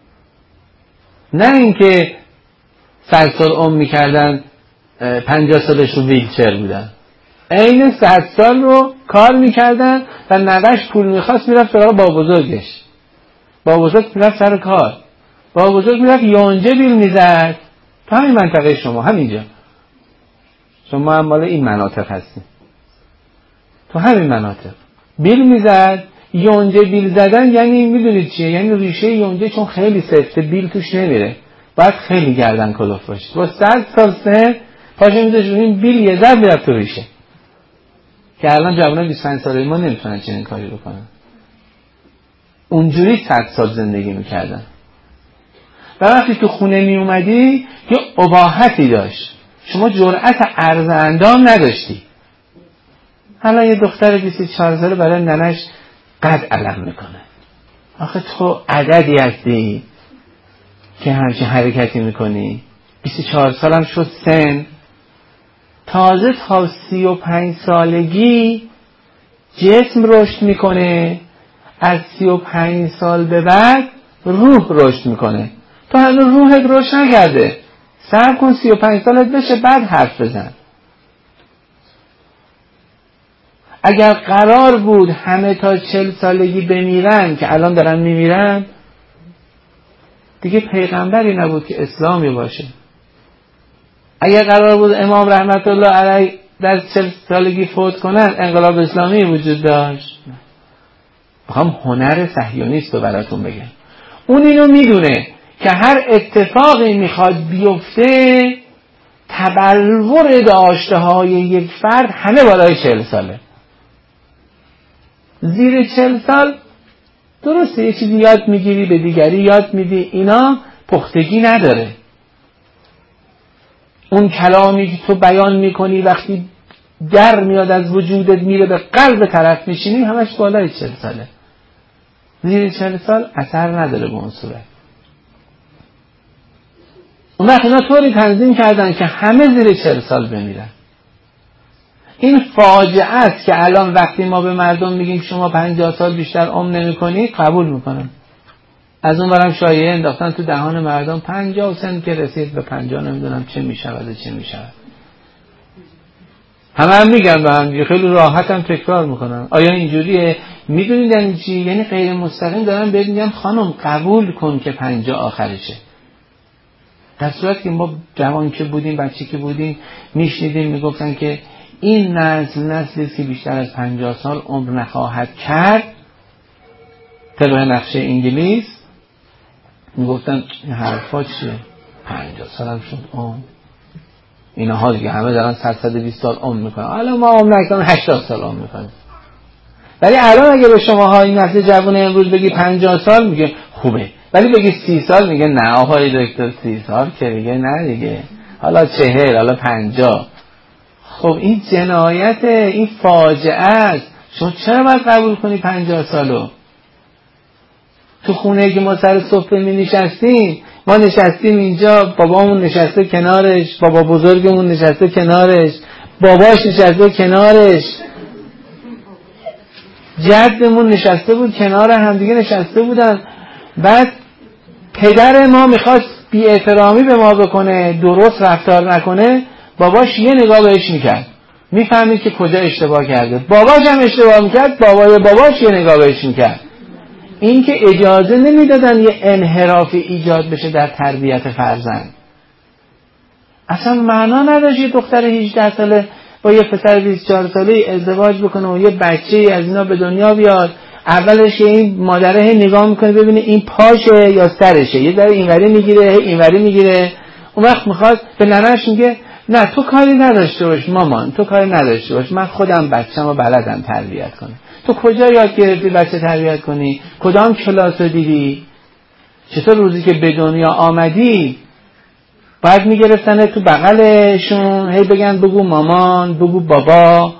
نه اینکه 100 سال عمر میکردن 50 سالش رو ویلچر بودن. عین 100 سال رو کار میکردن و نوش پول میخواست میرفت سراغ بابا بزرگش. بابا بزرگ میرفت سر کار، بابا بزرگ میرفت یونجه بیل میزد. تو همین منطقه شما، همینجا شما هم مال این مناطق هستیم، تو همین مناطق بیل میزد. یونجه بیل زدن یعنی میدونید چیه؟ یعنی ریشه یونجه چون خیلی سفته بیل توش نمیره، باید خیلی گردن کلوف باشه. با 100 سال سن پاشه میذاشت این بیل یه ذره میرفت تو ریشه، که الان جوانان 25 ساله ما نمیتونن چنین کاری بکنن. اونجوری 100 سال زندگی میکردن. و وقتی تو خونه میومدی یه اباحتی داشت، شما جرأت عرض اندام نداشتی. حالا یه دختر 24 ساله برای ننش قد علم میکنه. آخه تو عددی هستی که همچین حرکتی میکنی؟ 24 سالم شد سن، تازه تا 35 سالگی جسم رشد میکنه، از 35 سال به بعد روح رشد میکنه. تو هنوز روحت رشد نکرده، صبر کن 35 سالت بشه بعد حرف بزن. اگر قرار بود همه تا 40 سالگی بمیرن که الان دارن میمیرن، دیگه پیغمبری نبود که اسلامی باشه. اگر قرار بود امام رحمت الله علیه در 40 سالگی فوت کنن، انقلاب اسلامی وجود داشت. میخوام هنر صهیونیست رو براتون بگم. اون اینو میدونه که هر اتفاقی میخواد بیفته، تبلور داشته های یک فرد همه بالای 40 ساله. زیر 40 سال درسته یه چیزی یاد میگیری به دیگری یاد میدی، اینا پختگی نداره. اون کلامی که تو بیان میکنی وقتی در میاد از وجودت میره به قلب طرف میشینی، همش بالای 40 ساله. زیر 40 سال اثر نداره به اون صورت. اون وقت اینا طوری تنظیم کردن که همه زیر 40 سال بمیرن. این فاجعه است که الان وقتی ما به مردم میگیم شما 50 سال بیشتر عمر نمی‌کنی، قبول میکنن. از اون برم شایعه انداختن تو دهان مردم 50 سن که رسید به 50 نمیدونم چه میشود و چه میشود. هم میگن به هم خیلی راحت هم تکرار میکنن. آیا اینجوریه؟ میدونید یعنی چی؟ یعنی غیر مستقیم دارن بهت میگن خانم قبول کن که 50 آخرشه. در صورتی که ما جوان که بودیم، بچه که بودیم، میشنیدیم میگفتن که این نسلی که بیشتر از 50 سال عمر نخواهد کرد. طبق نقشه انگلیس میگفتن این حرفا چیه؟ 50 سال هم شد عمر. اینها دیگه همه دارن 120 سال عمر میکنن. الان ما عمر نکنیم 80 سال عمر میکنیم. ولی الان اگه به شماها این نسل جوان امروز بگی 50 سال میگه خوبه، ولی بگی 30 سال میگه نه آقای دکتر 30 سال که دیگه نه دیگه، حالا 40 حالا 50. خب این جنایت، این فاجعه است. شما چرا باید قبول کنی 50 سالو؟ تو خونه که ما سر سفره می نشستیم، ما نشستیم اینجا، بابامون نشسته کنارش، بابا بزرگمون نشسته کنارش، باباش نشسته کنارش، جدمون نشسته بود کنار هم دیگه نشسته بودن. بعد پدر ما میخواست بی احترامی به ما بکنه، درست رفتار نکنه، باباش یه نگاه بهش میکرد، میفهمید که کجا اشتباه کرده. باباش هم اشتباه میکرد، باباش یه نگاه بهش میکرد. این که اجازه نمیدادن یه انحرافی ایجاد بشه در تربیت فرزند. اصلا معنا نداشت یه دختر 18 ساله با یه پسر 24 ساله ازدواج بکنه و یه بچه از اینا به دنیا بیاد. اولش که این مادره نگاه میکنه ببینه این پاشه یا سرشه، یه ذره اینوری میگیره اینوری میگیره. اون وقت میخواد به ننه‌اش میگه نه تو کاری نداشته باش مامان، تو کاری نداشته باش، من خودم بچه‌مو بلدم تربیت کنم. تو کجا یاد گرفتی بچه تربیت کنی؟ کدام کلاس رو دیدی؟ چطور روزی که به دنیا آمدی باید میگرفتن تو بغلشون هی بگن بگو مامان بگو بابا،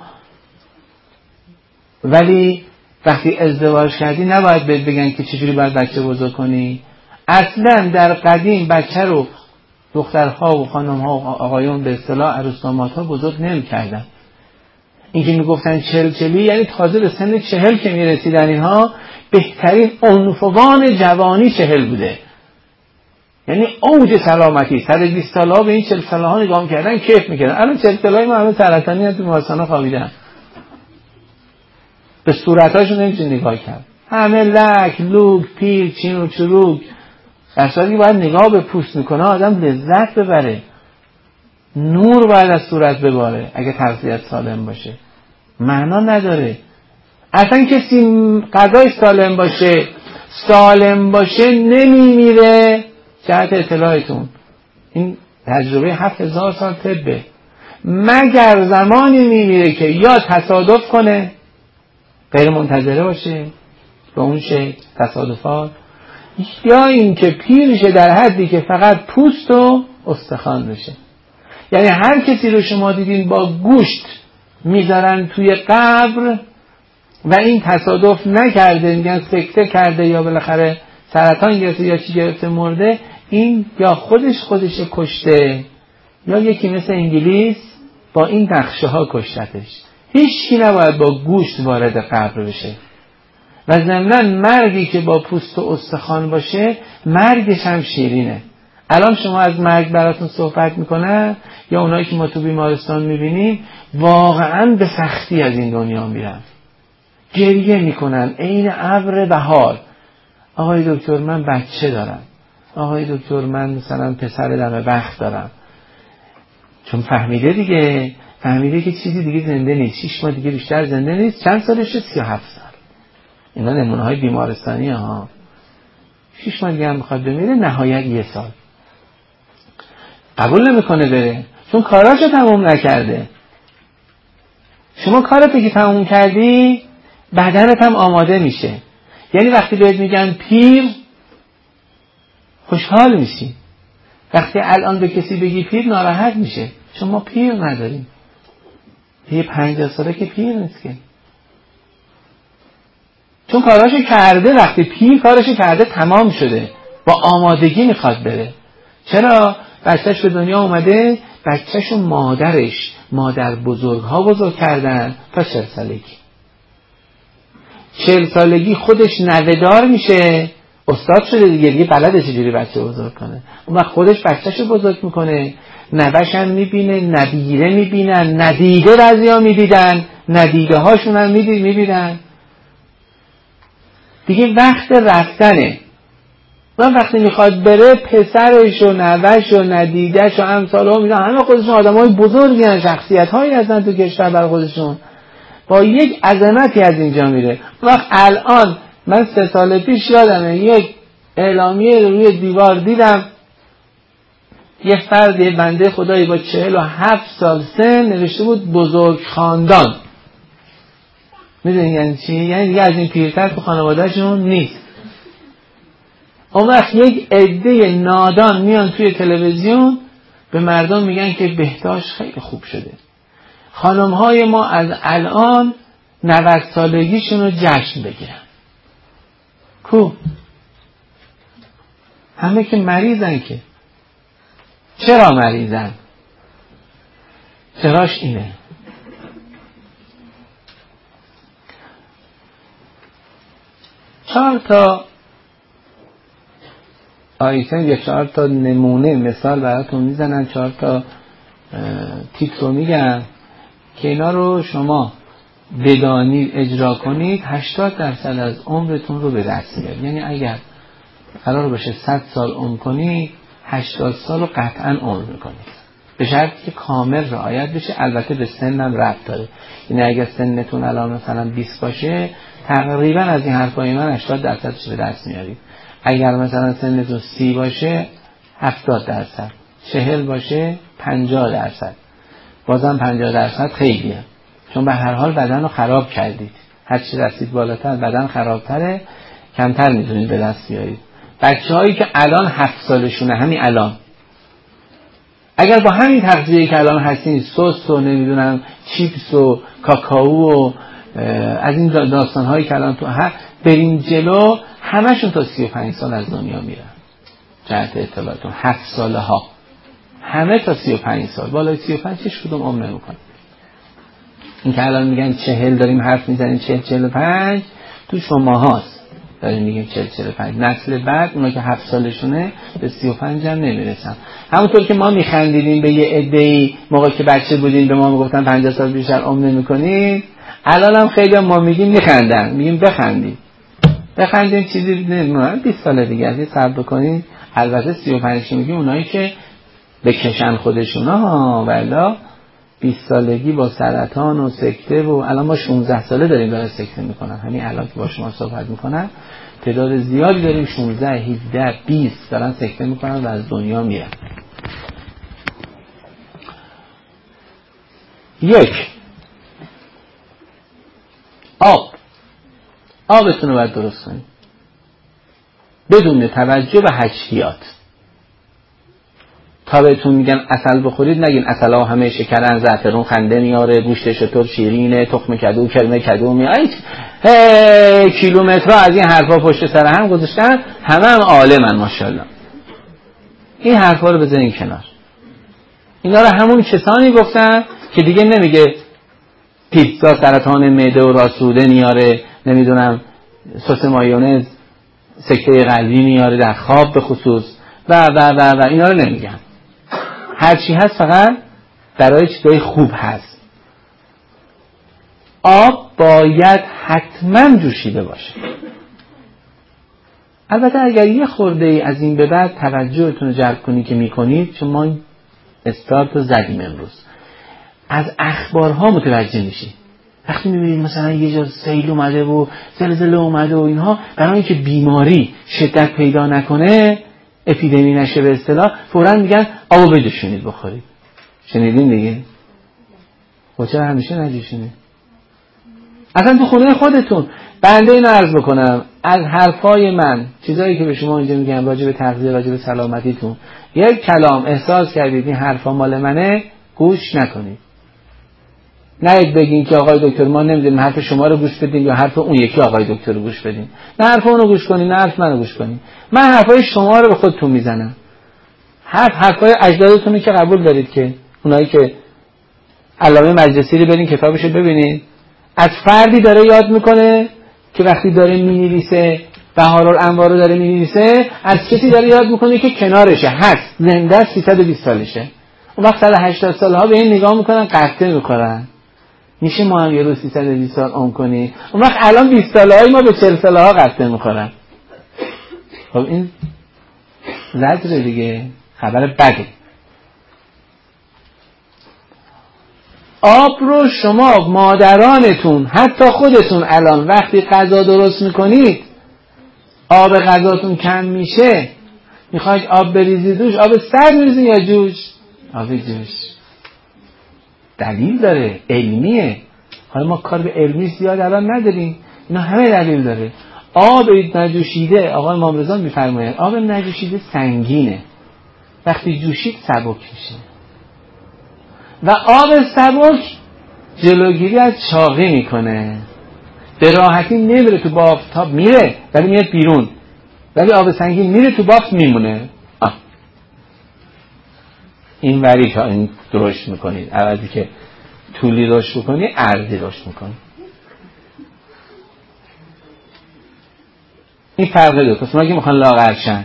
ولی وقتی ازدواج کردی نباید بهت بگن که چجوری باید بچه بزرگ کنی. اصلا در قدیم بچه رو دخترها و خانمها و آقایون به اصطلاح عروس دامادها بزرگ نمی‌کردن. این که میگفتن 40 یعنی تازه به سن 40 که میرسیدن اینها، بهترین عنفوان جوانی 40 بوده، یعنی اوج سلامتی. 120 سال‌ها به این 40 سال‌ها نگاه می‌کردن کیف می‌کردن. الان 40 سال‌های ما همه سرطانی هم تو بیمارستانا خوابیدن، به صورتاشون نمیشه نگاه کرد، همه لک لوک پیر چین و چروک. در صورتی باید نگاه به پوست میکنه آدم لذت ببره، نور باید از صورت بباره اگه تغذیه سالم باشه. معنا نداره اصلا کسی غذای سالم باشه نمیمیره. جهت اطلاعتون این تجربه 7000 سال طبه، مگر زمانی میمیره که یا تصادف کنه غیر منتظره باشه به اون شکل تصادفات، یا این که پیر شه در حدی که فقط پوست و استخوان بشه. یعنی هر کسی رو شما دیدین با گوشت میذارن توی قبر و این تصادف نکرده، میگن سکته کرده یا بالاخره سرطان گرفته یا چی گرفته مرده، این یا خودش کشته یا یکی مثل انگلیس با این نقشه ها کشتتش. هیچ کی نباید با گوشت وارد قبر بشه. و ضمناً مرگی که با پوست و استخوان باشه مرگش هم شیرینه. الان شما از مرگ براتون صحبت میکنن، یا اونایی که ما تو بیمارستان میبینیم واقعا به سختی از این دنیا میرن، گریه میکنن عین ابر بهار. آقای دکتر من بچه دارم، آقای دکتر من مثلا پسر دم بخت دارم. چون فهمیده دیگه، فهمیده که چیزی دیگه زنده نیست، 6 ماه دیگه بیشتر زنده نیست. چند سالشه؟ 37 سال. اینا نمونه های بیمارستانی ها. 6 ماه دیگه هم میخواد بمیره، نهایت 1 سال. قبول نمیکنه بره، چون کاراشو تموم نکرده. شما کارتو که تموم کردی، بدنت هم آماده میشه. یعنی وقتی بهت میگن پیر، خوشحال میشی. وقتی الان به کسی بگی پیر، ناراحت میشه، چون ما پیر نداریم. یه 50 ساله که پیر نیست که، چون کاراشو کرده. وقتی پیر کاراشو کرده، تمام شده، با آمادگی میخواد بره. چرا؟ بچهش به دنیا اومده، بچهش و مادرش، مادر بزرگها بزرگ کردن تا 40 سالگی. 40 سالگی خودش نوه‌دار میشه، استاد شده دیگه بلده چجوری بچه بزرگ کنه. اون وقت خودش بچه‌شو بزرگ میکنه، نوه‌ش هم میبینه، نبیره میبینن، ندیده بعضیا میدیدن، ندیده هاشون هم میبینن. دیگه وقت رفتنه. من وقتی میخواد بره، پسرش و نوه‌ش و ندیده‌ش و امثال‌ها میدن، همه خودشون آدمای بزرگی هستن، شخصیت‌هایی هستن تو کشور برای خودشون، با یک عظمتی از اینجا میره. وقت الان من 3 سال پیش یادمه یک اعلامیه روی دیوار دیدم، یه فردی بنده خدایی با 47 سال سن نوشته بود بزرگ خاندان. میدونی یعنی چی؟ یعنی دیگه از این پیرتر تو خانواده‌شون نیست. اون وقت یک عده نادان میان توی تلویزیون به مردم میگن که بهداشت خیلی خوب شده. خانم‌های ما از الان 90 سالگیشون رو جشن بگیرن. کو؟ همه که مریضن که. چرا مریضن؟ چراش اینه. چهار تا آیتم یا 4 تا نمونه مثال براتون میزنن، 4 تا تیک رو میگن که اینا رو شما بدانید اجرا کنید 80% از عمرتون رو به دست میارید. یعنی اگر قرار باشه 100 سال عمر کنید، 80 سال رو قطعا عمر میکنید، به شرطی که کامل رعایت بشه. البته به سنم ربط داره. یعنی اگر سنتون الان مثلا 20 باشه، تقریبا از این حرفای من 80% به دست میارید. اگر مثلا سنتون 30 باشه 70%، 40 باشه 50%. بازم 50% خیلیه، چون به هر حال بدن رو خراب کردید. هر چی رسید بالاتر بدن خرابتره، کمتر میتونید به دست بیارید. بچه‌هایی که الان 7 سالشونه، همین الان، اگر با همین تغذیه‌ای که الان هستین، سس و نمیدونم چیپس و کاکائو و از این داستان‌هایی که الان تو بریم جلو، همشون تا 35 سال از دنیا میرن. جهت اطلاعتون 7 ساله ها همه تا 35 سال، بالای 35 هیچ کدوم عمر نمی‌کنه. این که الان میگن 40 داریم حرف میزنیم، 40-45 تو شما هاست داریم میگیم 40-45. نسل بعد اونا که 7 سالشونه به 35 هم نمیرسن. همونطور که ما میخندیدیم به یه عده‌ای موقع که بچه بودیم، به ما میگفتن 50 سال بیشتر عمر نمی‌کنید، الان هم خیلی ما میگیم میخندن، میگیم بخندیم چیزی نمیدونم 20 سال دیگه از این صبر بکنید. البته 35 میگیم اونایی که بکشن خودشونا، والا 20 سالگی با سرطان و سکته، و الان ما 16 ساله داریم داره سکته میکنن. همین الان که با شما صحبت میکنن تعداد زیادی داریم 16 17 20 دارن سکته میکنن و از دنیا میرن. یک، آبتون رو باید درست کنید بدون توجه به حشیات. تا بهتون میگن عسل بخورید، نگین عسل ها همه شکرن، زعفرون خنده میاره، گوشت شتر شیرینه، تخم کدو کرمه کدو میاد، کیلومترها از این حرفا پشت سر هم گذاشتن، همه هم عالمن ماشاءالله. این حرفا رو بذارین کنار. اینا رو همون کسانی گفتن که دیگه نمیگه پیتزا سرطان معده و راسوده میاره، نمیدونم سس مایونز سکته قلبی میاره در خواب، به خصوص و اینا رو نمیگم. هرچی هست فقط برای چیزای خوب هست. آب باید حتما جوشیده باشه. البته اگر یه خورده ای از این به بعد توجهتون رو جلب کنی که میکنید، چون ما استارت رو زدیم امروز، از اخبارها متوجه میشید. وقتی میبینید مثلا یه جا سیل اومده و زلزله اومده و اینها، برای اینکه بیماری شدت پیدا نکنه، اپیدمی نشه به اصطلاح، فوراً میگن آبو بجوشونید بخورید. شنیدین دیگه؟ خب چرا همیشه نجوشونید؟ اصلا تو خونه خودتون. بنده اینو عرض بکنم، از حرفای من، چیزایی که به شما اینجا میگم راجع به تغذیه، راجع به سلامتیتون، یک کلام احساس کردید این حرفا مال منه، گوش نکنید. نه بگین که آقای دکتر ما نمیدونیم حرف شما رو گوش بدیم یا حرف اون یکی آقای دکتر رو گوش بدیم. نه حرف اون رو گوش کنین، نه حرف منو گوش کنین. من حرفای شما رو به خودتون میزنم. حرفای اجدادتون رو که قبول دارید، که اونایی که علامه مجلسی رو برین کتابش رو ببینید، از فردی داره یاد میکنه که وقتی داره مینویسه بهارالانوار رو داره مینویسه، از کسی داره یاد میکنه که کنارشه، هست، زنده است، 320 سالشه. اون وقت 180 سالها به این نگاه میکنن، قطعه میکنن. میشه ما هم یه روز 320 سال عمر کنیم؟ اون وقت الان 20 سالهای ما به 40 سالها قطعه میکنن. خب این زجر دیگه، خبر بده. آب رو شما مادرانتون، حتی خودتون الان وقتی غذا درست میکنید، آب غذاتون کم میشه، میخواید آب بریزید روش، آب سرد میریزید یا جوش؟ آب جوش. دلیل داره، علمیه. حالا ما کار به علمی زیاد الان نداریم، اینا همه دلیل داره. آب نجوشیده، آقای امام رضا میفرمایند آب نجوشیده سنگینه، وقتی جوشید سبک میشه. و آب سبک جلوگیری از چاقی میکنه. به راحتی نمیره تو بافت، میره ولی میاد بیرون، ولی آب سنگین میره تو بافت میمونه. این وری که این درشت میکنید، عوضی که طولی رشد بکنی عرضی رشد میکنی. این فرق دو تا. اگه میخوان لاغر شن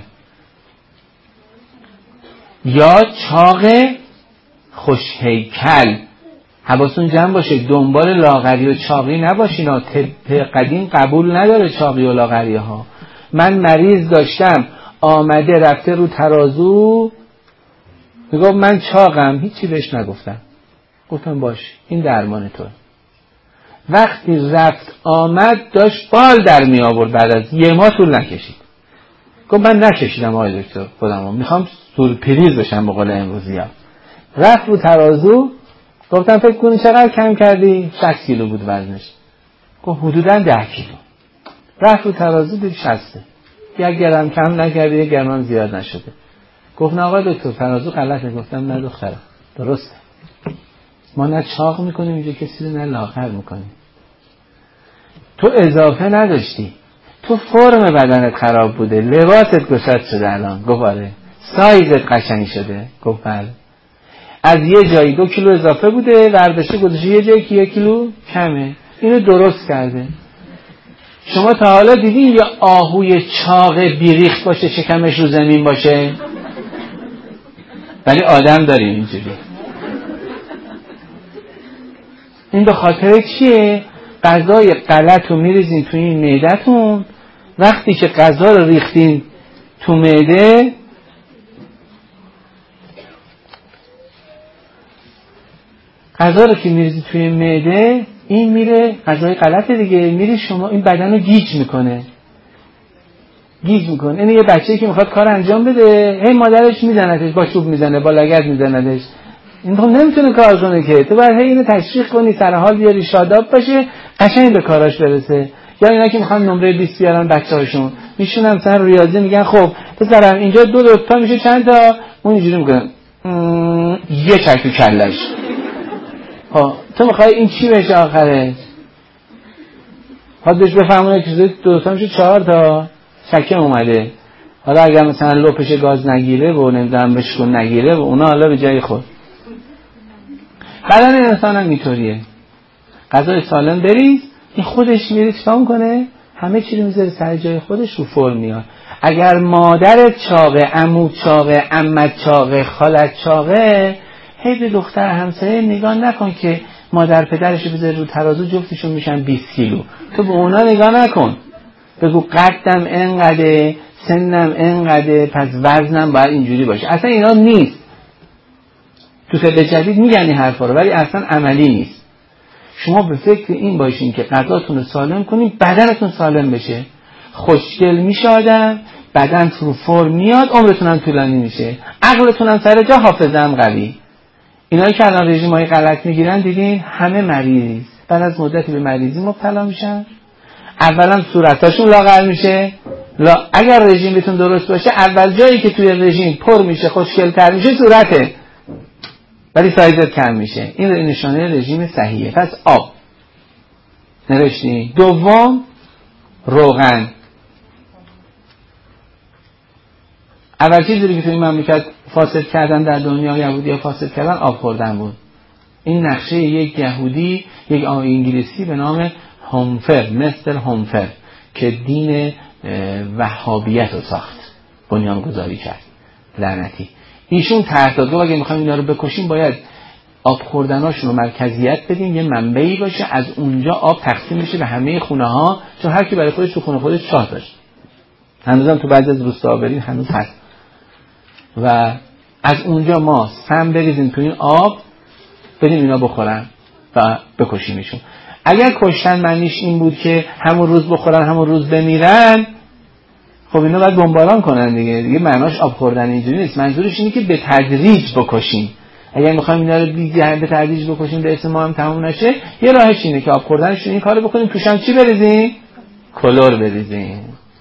یا چاق خوش هیکل، حواستون جمع باشه، دنبال لاغری و چاقی نباشین. قدیم قبول نداره چاقی و لاغری ها. من مریض داشتم آمده رفته رو ترازو، میگفت من چاقم، هیچی بهش نگفتم، گفتم باش این درمان تو. وقتی رفت آمد داشت بال در می آورد، بعد از یه ماه طول نکشید. گفت من نکشیدم آقای دکتر، خودمو میخوام سورپریز بشم به قول امروزی ها. رفت رو ترازو، گفتم فکر کنی چقدر کم کردی؟ 60 کیلو بود وزنش. گفت حدوداً 10 کیلو. رفت رو ترازو دید 60. 1 گرم کم نکرده، 1 گرم زیاد نشده. گفت نه آقای دکتر ترازو غلطه. گفتم نه دخترم، درسته. ما نه چاق میکنیم اینجا کسی رو، نه لاغر میکنیم. تو اضافه نداشتی، تو فرم بدنت خراب بوده، لباست گشاد شده الان. گفت آره. سایزت قشنگ شده. گفت بله. از یه جایی 2 کیلو اضافه بوده، برداشته گذاشته یه جایی که 1 کیلو کمه، اینو درست کرده. شما تا حالا دیدین یه آهوی چاق بیریخت باشه شکمش رو زمین باشه؟ ولی آدم داریم اینجوری. این به خاطر چیه؟ غذای غلط رو میریزین توی این معدتون. وقتی که غذا رو ریختین تو معده، غذا رو که میریزید توی معده، این میره غذای غلط دیگه، میره شما این بدن رو گیج میکنه. این یه بچه‌ای که میخواد کار انجام بده، هی مادرش میزنتش، با چوب میزنه، با لگد میزنتش، این خب نمیتونه کار کنه که. تو باید هی اینو تشویق کنی، سر حال بیاری، شاداب باشه، قشنگ به کاراش برسه. یا اینا که میخوان نمره 20 بیارن بچه‌هاشون، میشونن مثلا ریاضی میگن خب پسرم اینجا 2 تا میشه چند تا، اون اینجوری میگن یه چک تو کلش. ها تو میخوای این چی بشه آخره؟ خودش بفهمونه که 2 تا میشه 4 تا، شکم اومده. حالا اگر مثلا لپش گاز نگیره و نمیدونم بشکن نگیره و اونا حالا به جای خود. بدن انسان هم اینطوریه. غذای سالم بریز، این خودش میره چیکار کنه؟ همه چی رو میذاره سر جای خودش، رو فرم میاد. اگر مادرت چاقه، عموت چاقه، عمت چاقه، خالت چاقه، هی به دختر همسایه نگاه نکن که مادر پدرش بذاره رو ترازو جفتشون میشن 20 کیلو. تو به اونا نگاه نکن، بگو قدم اینقدر، سنم اینقدر، پس وزنم باید اینجوری باشه. اصلا اینا نیست. تو طب جدید میگن این حرفا رو، ولی اصلا عملی نیست. شما به فکر این باشین که غذاتون رو سالم کنین، بدنتون سالم بشه، خوشگل میشه آدم، بدن تو فرم میاد، عمرتون هم طولانی میشه، عقلتون هم سر جا، حافظه هم قوی. اینایی که الان رژیمای غلط میگیرن دیدین همه مریض، بعد از مدتی به مریضی مبتلا میشن. اولا صورتاشون لاغر میشه. اگر رژیمتون درست باشه، اول جایی که توی رژیم پر میشه، خوشگل‌تر میشه، صورته، ولی سایزت کم میشه. این نشانه رژیم صحیحه. پس آب نوشتیم. دوم روغن. اول چیزی که توی این مملکت فاسد کردن در دنیا، یهودی‌ها فاسد کردن، آب خوردن بود. این نقشه یک یهودی، یک آقای انگلیسی به نام هومفر، مستر هومفر، که دین وهابیت رو ساخت، بنیان گذاری کرد، لعنتی. ایشون طرح داد اگه میخوایم اینا رو بکشیم باید آب خوردناشون رو مرکزیت بدیم، یه منبعی باشه، از اونجا آب تقسیم بشه به همه خونه ها، چون هر کی برای خودش تو خونه خودش چاه داشت. هنوزم تو بعضی از روستاها برید هنوز هست. و از اونجا ما سم بریزیم تو این آب، بدیم اینا بخورن و بکشیمشون. اگر کشتن معنیش این بود که همون روز بخورن همون روز بمیرن، خب اینا باید بمباران کنن دیگه معناش آب خوردن اینجوری نیست. منظورش اینه که به تدریج بکشیم. اگر میخوایم اینا رو به تدریج بکشیم به اسم ما هم تموم نشه، یه راهش اینه که آب خوردنشون این کارو بکنیم، توش هم چی بریزیم؟ کلور بریزیم.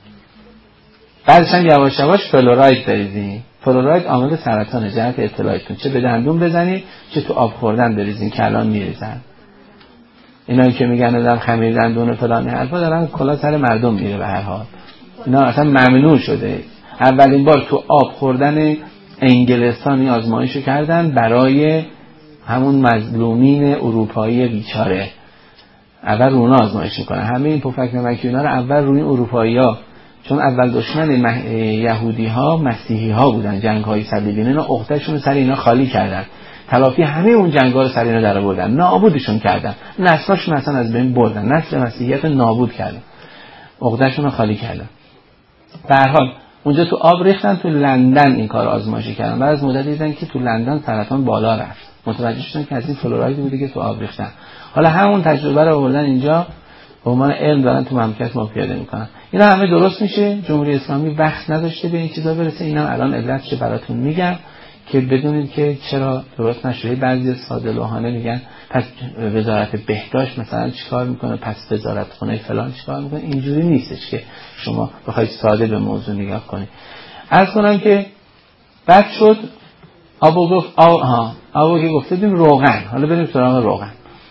بعدش هم یواش یواش فلوراید بریزیم. فلوراید عامل سرطان، جهت اطلاعتون، چه به دندون بزنید چه تو آب خوردن بریزین که الان میریزن. اینایی که میگن آدم خمیر دندون فلان حرفا دارن کلا سر مردم میره. به هر حال اینا اصلا ممنوع شده. اولین بار تو آب خوردن انگلستانی آزمایشو کردن برای همون مظلومین اروپایی بیچاره. اول رو اونا آزمایش میکنن. همه این پفک نمکی اونا رو اول روی اروپایی‌ها، چون اول دشمن یهودی ها مسیحی ها بودن. جنگ های صلیبینی اینا عقده‌شون رو سر اینا خالی کردن، تلافی همه اون جنگا رو سر اینا در آوردن، نابودشون کردن، نسلشون اصلا از بین بردن، نسل مسیحیت نابود کردن، عقده‌شون رو خالی کردن. به هر حال اونجا تو آب ریختن. تو لندن این کار آزمایشی کردن. بعد از مدت دیدن که تو لندن سرطان بالا رفت. متوجه شدن که از این فلوراید بوده که تو آب ریختن. حالا همون تجربه رو آوردن اینجا، به عنوان علم دارن تو مملکت ما پیاده میکنن. اینا همه درست میشه. جمهوری اسلامی وقت نداشته به این چیزا برسه. اینا الان علتش براتون میگم که بدونید که چرا درست نشده. بعضی ساده لوحانه میگن پس وزارت بهداشت مثلا چیکار میکنه، پس وزارت خونه فلان چیکار میکنه. اینجوری نیستش که شما بخواید ساده به موضوع نگاه کنید. عرض کنم که بعد شد آبو گفت آبو که گفته بیم روغن. حالا بریم سراغ روغن.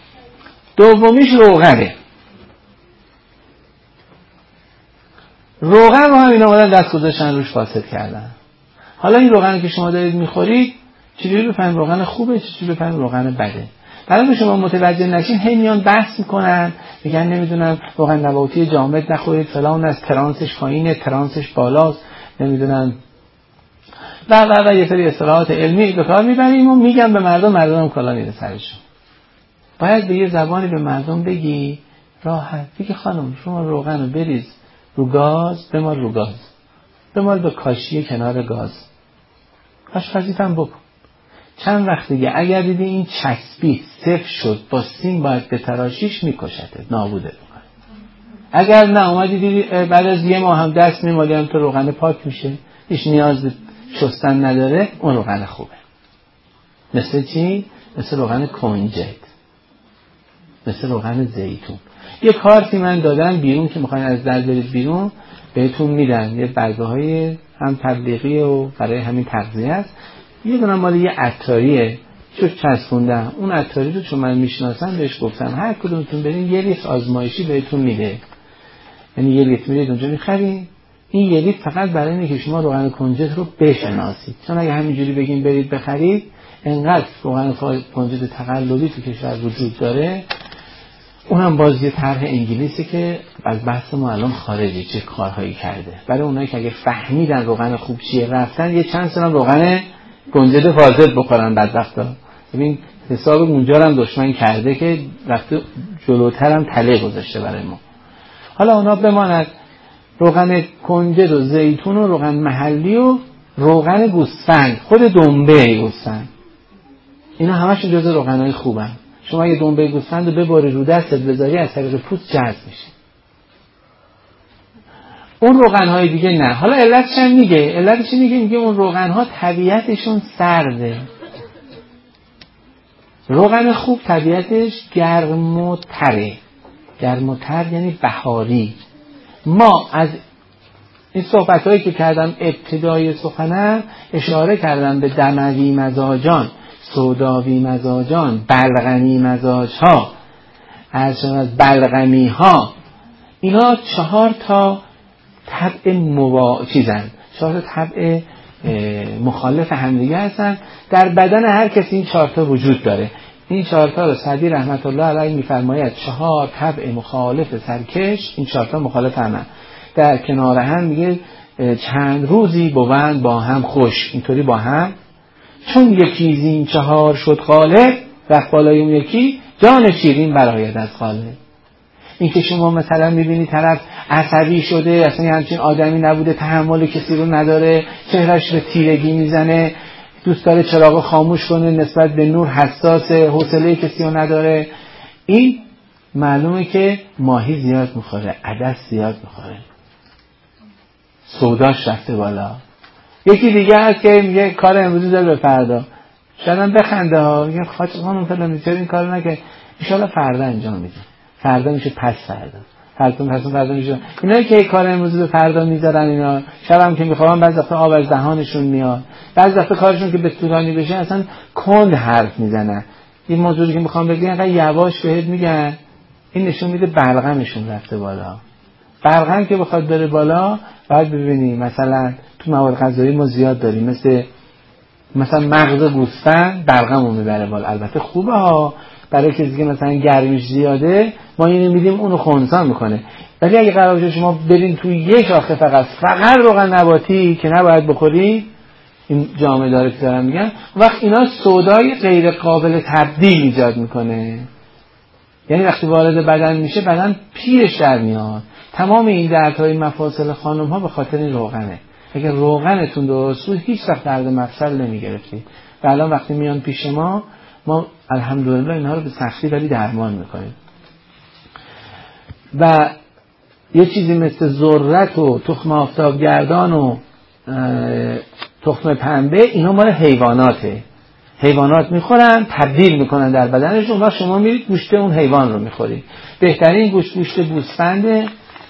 دومیش روغنه. روغن رو هم اینا اومدن دست گذاشتن روش فاسد کردن. حالا این روغنی که شما دارید میخورید چجوری بفهمید روغن خوبه، چجوری بفهمید روغن بده؟ برای شما متوجه نشین هی میان بحث میکنن، میگن نمیدونم روغن نباتی جامد نخورید، فلان از ترانسش پایینه، ترانسش بالاست، نمیدونم و یه سری اصطلاحات علمی به کار میبریم و میگن به مردم هم کلا میره سرشون. باید به یه زبانی به مردم بگی راحت، بگی خانم شما روغن رو بریز رو گاز، بمال رو گاز، بمال به کاشی کنار گاز، آشپزیت هم بکن. چند وقت دیگه اگر دیدی این چسبی صفر شد، با سیم باید به تراشیش میکشته، نابوده بکن. اگر نه اومدی دیدی بعد از یه ماه هم دست میمالی هم تو روغن پاک میشه، هیچ نیاز به شستن نداره، اون روغن خوبه. مثل چی؟ مثل روغن کنجد، مثل روغن زیتون. یه کارتی من دادن بیرون که میخواین از در برید بیرون، بهتون میدن یه برگه های هم تبلیغی و برای همین تغذیه است. یه دونم مال یه عطاریه چون چسبوندم. اون عطاری رو چون من میشناسم بهش گفتم هر کدومتون برین یه لیتر آزمایشی بهتون میده. یعنی یه لیتر میرید اونجا میخرید. این یه لیتر فقط برای اینه که شما روغن کنجد رو بشناسید. چون اگه همینجوری بگین برید بخرید، انقدر روغن کنجد تقلبی تو کشور وجود داره، اونم باز یه طرح انگلیسی که از بحث ما الان خارجه، چه کارهایی کرده. برای اونایی که اگه فهمیدن روغن خوب چیه رفتن یه چند سال روغن گنجد فاسد بخورن بدبختا. ببین حساب اونجا هم دشمن کرده که رفته جلوتر هم تله گذاشته برای ما. حالا اونا بماند روغن کنجد و زیتون و روغن محلی و روغن گوسفند، خود دنبه گوسفند، اینا همشون جزء روغنای خوبن. شما اگه دنبه گوسفند رو ببری رو دستت بذاری از طریق پوست جذب میشه. اون روغنهای دیگه نه. حالا علتش هم میگه، میگه اون روغنها طبیعتشون سرده. روغن خوب طبیعتش گرم و تره. گرم و تر یعنی بهاری. ما از این صحبت‌هایی که کردم ابتدای سخنم اشاره کردم به دموی مزاجان، سوداوی مزاجان، بلغمی مزاج‌ها، از بلغمی‌ها. اینا 4 تا طبع چهار تا طبع مخالف همدیگه هستن. در بدن هر کسی این 4 تا وجود داره. این 4 تا رو سعدی رحمت الله علیه می‌فرماید 4 طبع مخالف سرکش، این 4 تا مخالف هم در کنار هم میگه چند روزی بوند با هم خوش، اینطوری با هم چون یکی زین 4 شد غالب، رفت بالای اون یکی جان شیرین برآید از قالب. این که شما مثلا میبینی طرف عصبی شده، اصلا همچین آدمی نبوده، تحمل کسی رو نداره، چهرش به تیرگی میزنه، دوست داره چراغ خاموش کنه، نسبت به نور حساسه، حوصله کسی رو نداره، این معلومه که ماهی زیاد میخوره، عدس زیاد میخوره، سوداش رفته بالا. یکی دیگه هست که میگه کار امروزی داره به فردا، شاید هم بخنده ها، میگه خاطر خانم فلان چرا این کارو نکنی، ان شاءالله فردا انجام میده، فردا میشه پس فردا میشه. اینا که کار امروزی به فردا میذارن، اینا شب هم که میخوام بعضی وقتا آب از دهانشون میاد، بعضی وقتا کارشون که به طولانی بشه اصلا کند حرف میزنن. این موضوعی که میخوام بگم انقدر یواش بهت میگن، این نشون میده بلغمشون رفته بالا. بلغم که بخواد بره بالا باید ببینی مثلا تو مواد غذایی ما زیاد داریم، مثلا مغز گوسفند بلغمو میبره بالا. البته خوبه ها برای کسی که مثلا گرمیش زیاده، ما اینو میدیم اونو خنثی میکنه. ولی اگه قرار باشه شما برین توی یه شاخه فقط روغن نباتی که نباید بخوری، این جامعه داره که دارم میگم، وقت اینا سودای غیر قابل تبدیل ایجاد میکنه. یعنی وقتی وارد بدن میشه بدن پیرش در میاد. تمام این دردهای مفاصل خانم ها به خاطر این روغنه. اگر روغنتون درست بود هیچ وقت درد مفصل نمیگرفتید. و الان وقتی میان پیش ما الحمدلله اینها رو به سختی ولی درمان میکنیم. و یه چیزی مثل ذرت و تخم آفتابگردان و تخم پنبه، اینا مال حیواناته. حیوانات میخورن، تبدیل میکنن در بدنشون و شما میرید گوشت اون حیوان رو میخورید. بهترین گوشت گوسفنده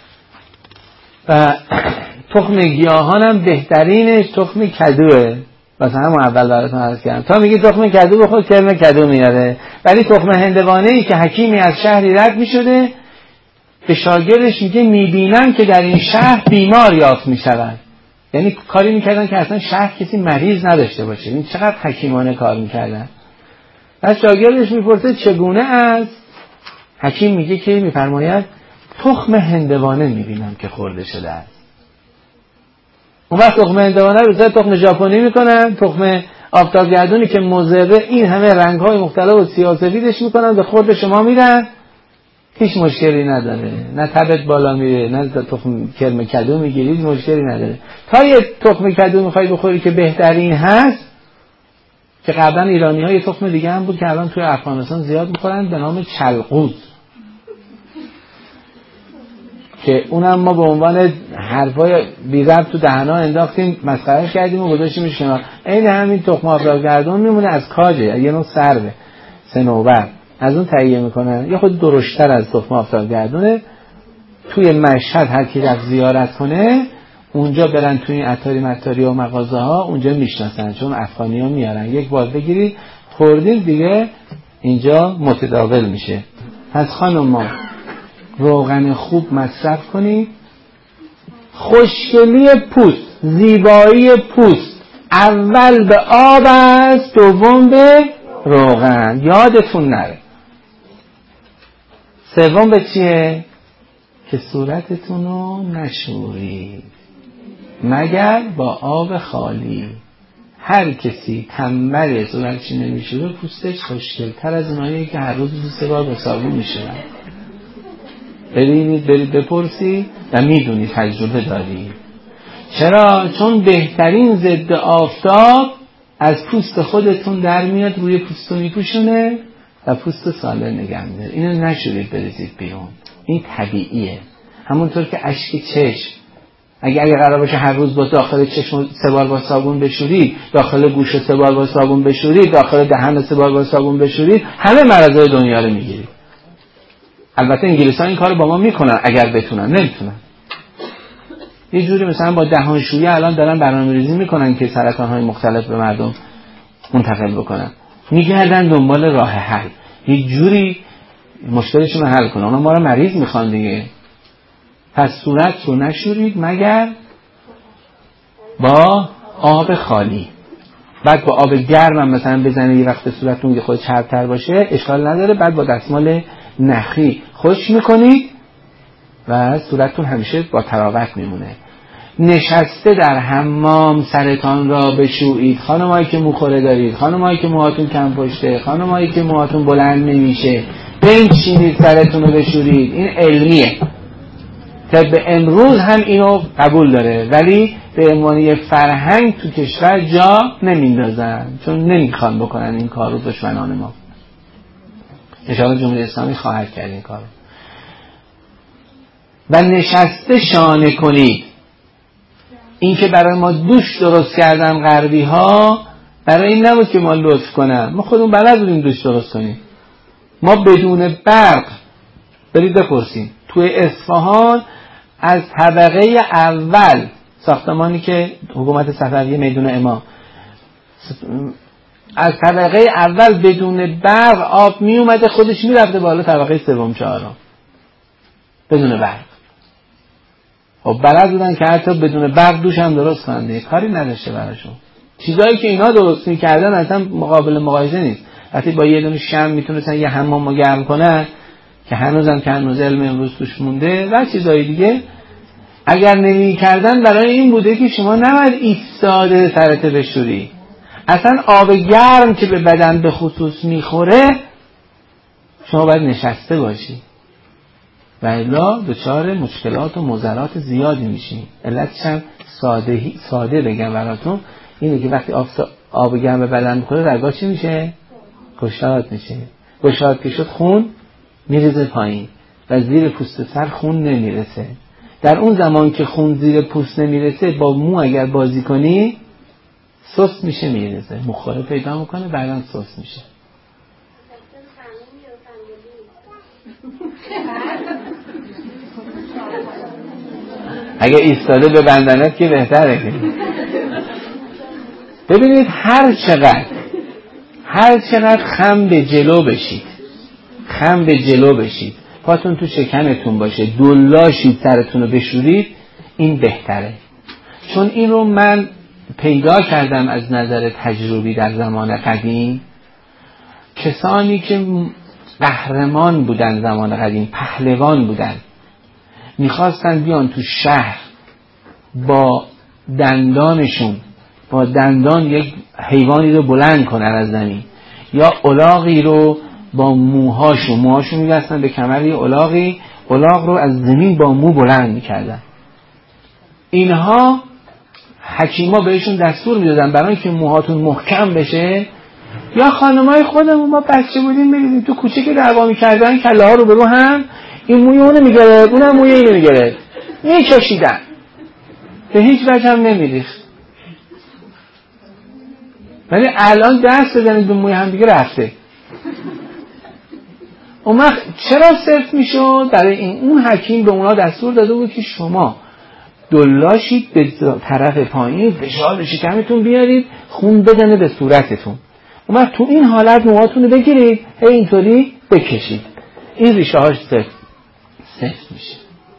و تخم گیاهان هم بهترینش تخم کدوه. مثلا همون اول براتون عرض کردم تا میگی تخم کدو بخور کرم کدو میاره، ولی تخم هندوانه ای که حکیمی از شهری رد میشده به شاگردش میگه میبینم که در این شهر بیمار یافت میشود. یعنی کاری میکردن که اصلا شهر کسی مریض نداشته باشه. این چقدر حکیمانه کار میکردن. از شاگردش میپرسه چگونه است؟ حکیم میگه که میفرماید تخم هندوانه میبینم که خورده شده است. اون وقت تخم هندوانه رو زد تخم ژاپنی میکنن، تخم آفتابگردونی که مضره، این همه رنگ‌های مختلف و سیاه‌سفیدش میکنن به خورد شما میدن، هیچ مشکلی نداره، نه تبت بالا میره، نه تخم کرم کدو میگیرید، مشکلی نداره. تا یه تخم کدو میخوای بخوری که بهترین هست، که قبلا ایرانی‌ها یه تخم دیگه هم بود که الان توی افغانستان زیاد میخورن به نام چلقوز، که اونم ما به عنوان حرفای بی ربط تو دهنا انداختیم، مسخرهش کردیم و گذاشتیمش کنار. عین همین تخم آفتابگردون میمونه، از کاجه، یه نوع سربه، صنوبر، از اون تهیه میکنن، یه خود درشتر از تخم آفتابگردونه. توی مشهد هر کی رفت زیارت کنه اونجا برن توی عطاری مطاری و مغازه ها اونجا میشناسن، چون افغانی ها میارن، یک بار بگیری خوردین دیگه اینجا متداول میشه. پس خانم ما روغن خوب مصرف کنید. خوشگلی پوست، زیبایی پوست اول به آب است، دوم به روغن، یادتون نره. سوم به چیه؟ که صورتتون رو نشورید مگر با آب خالی. هر کسی تنبل صورتش نمیشوره پوستش خوشگل‌تر از اونایی که هر روز 2 بار با صابون میشورن. برید بپرسی و میدونی، تجربه داری. چرا؟ چون بهترین ضد آفتاب از پوست خودتون در میاد، روی پوستو میپوشونه و پوست سالم نگه میداره. اینو نشورید بریزید بیرون، این طبیعیه. همونطور که اشک چشم اگه قرار باشه هر روز با داخل چشم 3 بار با صابون بشورید، داخل گوش 3 بار با صابون بشورید، داخل دهن 3 بار با صابون بشورید، همه مرضای دنیا رو میگیرید. البته انگلیس‌ها این کارو با ما میکنن اگر بتونن، نمیتونن. یه جوری مثلا با دهانشویی الان دارن برنامه‌ریزی میکنن که سرطان‌های مختلف به مردم منتقل بکنن. میگردن دنبال راه حل، یه جوری مشکلشون رو حل کنن. اونا ما رو مریض میخوان دیگه. پس صورت رو نشورید مگر با آب خالی. بعد با آب گرم هم مثلا بزنید یه وقت صورتتون یه خود چرب‌تر باشه اشکال نداره. بعد با دستمال نخی خشک میکنید و صورتتون همیشه با تراوت میمونه. نشسته در حمام سرتان را بشویید. خانمایی که موخوره دارید، خانمایی که موهاتون کم پشته، خانمایی که موهاتون بلند نمیشه، بنشینید سرتون رو بشورید. این علمیه. طب امروز هم اینو قبول داره، ولی به عنوان فرهنگ تو کشور جا نمیندازن، چون نمیخوان بکنن این کار رو دشمنان ما. انشاءالله جمهوری اسلامی خواهد کرد این کار رو. و نشسته شانه کنید. این که برای ما دوش درست کردن غربی ها، برای این نبود که ما لطف کنن. ما خودمون بلد بودیم دوش درست کنیم. ما بدون برق، برید بپرسیم توی اصفهان از طبقه اول ساختمانی که حکومت صفویه میدون امام، از طبقه اول بدون برق آب می اومده خودش می رفته بالا طبقه 3 4 بدون برق. خب بلد بودن که حتی بدون برق دوش هم درست کنن، کاری نداشته براشون. چیزایی که اینا درست می‌کردن اصلا مقابل مقایسه نیست. وقتی با یه دونه شمع میتونستن یه حمام رو گرم کنن که هنوزم که هنوز علم امروز توش مونده و چیزای دیگه، اگر نمی‌کردن برای این بوده که شما نباید ایستاده سرت بشوری. اصلا آب گرم که به بدن به خصوص میخوره شما باید نشسته باشی و الا دچار مشکلات و معضلات زیادی میشین. علتش هم ساده بگم براتون اینه که وقتی آب گرم به بدن میخوره رگا چی میشه؟ گشاد میشه. گشاد که شد خون میریزه پایین و زیر پوست سر خون نمیرسه. در اون زمان که خون زیر پوست نمیرسه با مو اگر بازی کنی سست میشه، میریزه، مخاره پیدا میکنه، بعداً سست میشه. اگه ایستاده به بندنت که بهتره. ببینید هر چقدر خم به جلو بشید، پاتون تو شکمتون باشه، دلاشید، سرتون رو بشورید، این بهتره. چون این رو من پیدا کردم از نظر تجربی در زمان قدیم. کسانی که قهرمان بودن زمان قدیم، پهلوان بودن، میخواستن بیان تو شهر با دندانشون، با دندان یک حیوانی رو بلند کنن از زمین، یا الاغی رو با موهاشون میبستن به کمر یه الاغ رو از زمین با مو بلند میکردن. اینها حکیما بهشون دستور میدادن برای اینکه موهاتون محکم بشه. یا خانمای خودمون ما بچه بودیم می‌دیدیم تو کوچه که دعوا می‌کردن کله ها رو به رو هم، این موی اونو می‌گرفت، اونم موی اینو می‌گرفت، می‌کشیدن، به هیچ وجه هم نمی‌ریخت. ولی الان دست بزنید به موی هم دیگه رفته. اون وقت چرا صرف میشد؟ برای این اون حکیم به اونا دستور داده بود که شما دلاشید به طرف پایین، فشار به شکمتون بیارید، خون بدنه به صورتتون. اون وقت تو این حالت موهاتون رو بگیرید، اینطوری بکشید، این ریشه هاش سفت میشه.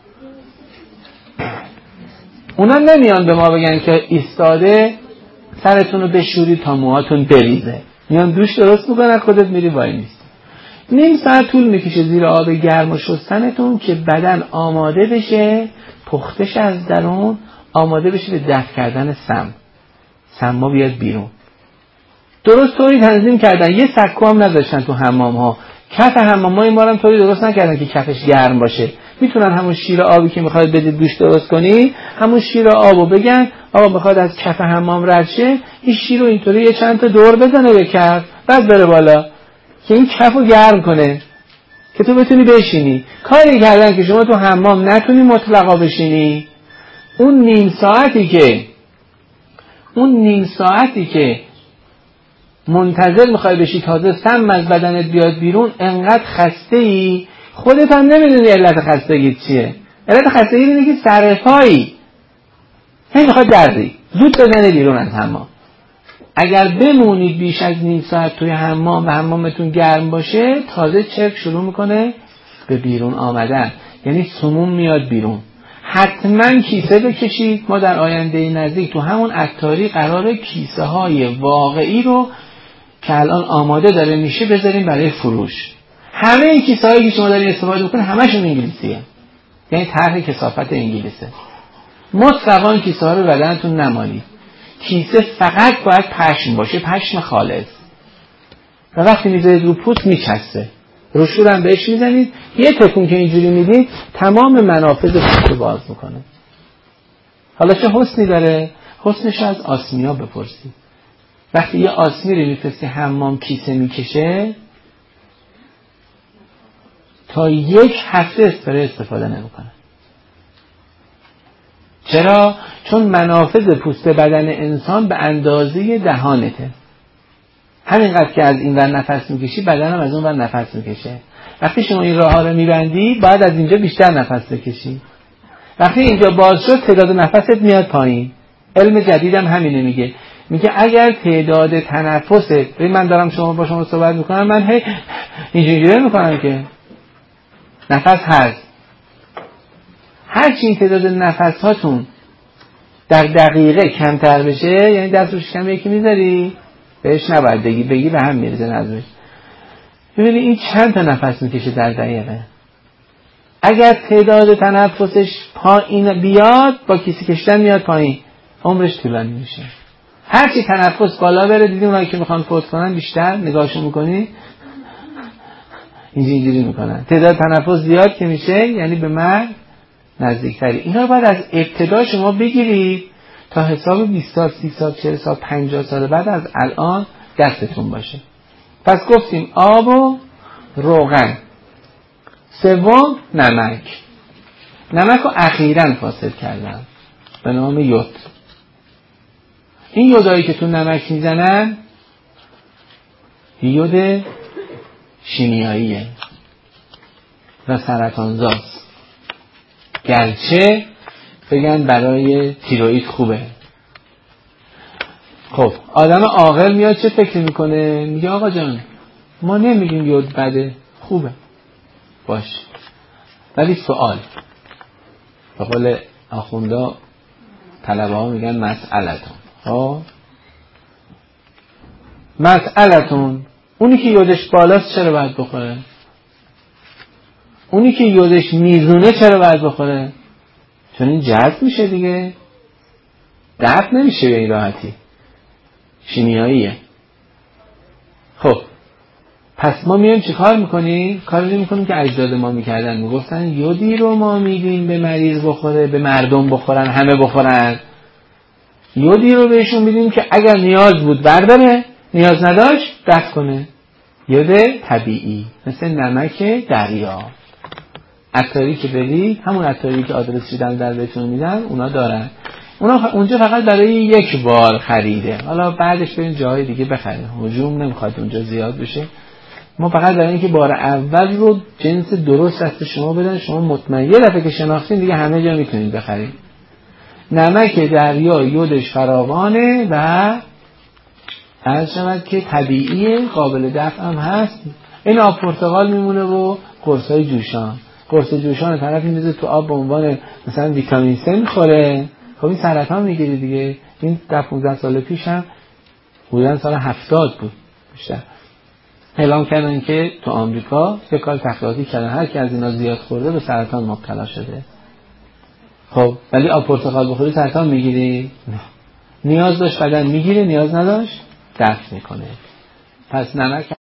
اونا نمیان به ما بگن که ایستاده سرتون رو بشورید تا موهاتون بریزه، میان دوش درست میکنن، خودت میری وای میستی. نیم ساعت طول میکشه زیر آب گرم و شستنتون که بدن آماده بشه، پختش از درون آماده بشه به دفع کردن سما بیاد بیرون. درست طوری تنظیم کردن، یه سکو هم نذاشتن تو حمام ها. کف حمام ها این بارم طوری درست نکردن که کفش گرم باشه. میتونن همون شیر آبی که میخواد بدید دوش درست کنی، همون شیر آبو بگن آقا میخواد از کف حمام رد شه، این شیر رو اینطوری یه چند تا دور بزنه به کف، بعد بره بالا که این کفو گرم کنه که تو بتونی بشینی. کاری کردن که شما تو حمام نتونی مطلقا بشینی. اون نیم ساعتی که منتظر میخوای بشی تازه سم از بدنت بیاد بیرون، انقدر خسته ای خودت هم نمیدونی علت خستگی چیه. علت خستگی اینه که سرپایی میخواد دردی زود بزنه بیرون از حمام. اگر بمونید بیش از نیم ساعت توی حمام و حمامتون گرم باشه، تازه چرک شروع میکنه به بیرون آمدن، یعنی سموم میاد بیرون. حتما کیسه بکشید. ما در آینده نزدیک تو همون عطاری قراره کیسه های واقعی رو که الان آماده داره میشه بذاریم برای فروش. همه این کیسه هایی که شما دارین استفاده میکنید همشون انگلیسیه، یعنی طرح کثافت انگلیسه. مطلقاً کیسه ها رو بدنتون نمالید. کیسه فقط باید پشم باشه، پشم خالص، و وقتی میذارید رو پوست میچسته، روشور هم بهش میزنید، یه تکون که اینجوری میدید تمام منافذ پوست رو باز میکنه. حالا چه حسنی داره؟ حسنش از آسمیا بپرسید. وقتی یه آسمی رو میفرستی حمام کیسه میکشه، تا 1 هفته اسپری استفاده نمیکنه. چرا؟ چون منافذ پوست بدن انسان به اندازه دهانته. همینقدر که از این ور نفس میکشی، بدن هم از اون ور نفس میکشه. وقتی شما این راه ها رو میبندی، باید از اینجا بیشتر نفس بکشی. وقتی اینجا باز شد، تعداد نفست میاد پایین. علم جدیدم همینه میگه اگر تعداد تنفست، من دارم با شما صحبت میکنم، من هی اینجوری میکنم که نفس هست. هرچی این تعداد نفس هاتون در دقیقه کمتر بشه، یعنی دست رو شکم یکی میذاری بهش نباید بگی به هم میرزه نظرش. ببینید این چند تا نفس میکشه در دقیقه. اگر تعداد تنفسش پایین بیاد، با کیسه کشیدن میاد پایین، عمرش طولانی میشه. هرچی تنفس بالا بره، دیدیم اونایی که میخوان فوت کنن بیشتر نگاهشون میکنی اینجوری میکنن. تعداد تنفس زیاد که میشه یعنی به مرگ نزدیکتری. اینا رو باید از ابتدا شما بگیرید تا حساب 20 سال 30 سال 40 سال 50 سال بعد از الان دستتون باشه. پس گفتیم آب و روغن. سوم نمک رو اخیراً فاصل کردن به نام یود. این یودایی که تو نمک میزنن یود شیمیاییه و سرطانزاست. گرچه بگن برای تیروئید خوبه. خب آدم عاقل میاد چه فکر میکنه؟ میگه آقا جان ما نمیگیم یود بده، خوبه باش، ولی سوال به قول آخوندا طلبه ها میگن مسئلتون اونی که یودش بالاست چرا باید بخوره؟ اونی که یودش میزونه چرا باید بخوره؟ چون این جذب میشه دیگه، دفع نمیشه به این راحتی، شیمیاییه. خب پس ما میایم چی کار میکنیم؟ کاری میکنیم که اجداد ما میکردن، میگفتن یودی رو ما میدیم به مریض بخوره، به مردم بخورن، همه بخورن. یودی رو بهشون میدیم که اگر نیاز بود برداره، نیاز نداشت دفع کنه. یود طبیعی مثل نمک دریا. عطاری که برید، همون عطاری که آدرس شدن در بهتون میدن، اونا دارن. اونا اونجا فقط برای 1 بار خریده، حالا بعدش برین جاهای دیگه بخرید، هجوم نمیخواد اونجا زیاد بشه. ما فقط برای اینکه بار اول رو جنس درست دست شما بدن، شما مطمئن یه دفعه که شناختین دیگه همه جا میتونید بخرید. نمک دریا یودش فراوانه و عرض شود که طبیعیه، قابل دفع هم هست. این آب پرتقال میمونه و قرصای جوشان. قرص جوشان طرف میذاره تو آب به عنوان مثلا ویتامین C میخوره، خب این سرطان میگیره دیگه. این 15 سال پیش هم بودن، سال 70 بود بیشتر، اعلام کردن که تو آمریکا یه کار تحقیقاتی کردن هر کی از اینا زیاد خورده به سرطان مبتلا شده. خب ولی آب پرتقال بخوری سرطان میگیری؟ نه. نیاز داشت بدن میگیره، نیاز نداشت دفع میکنه. پس نمک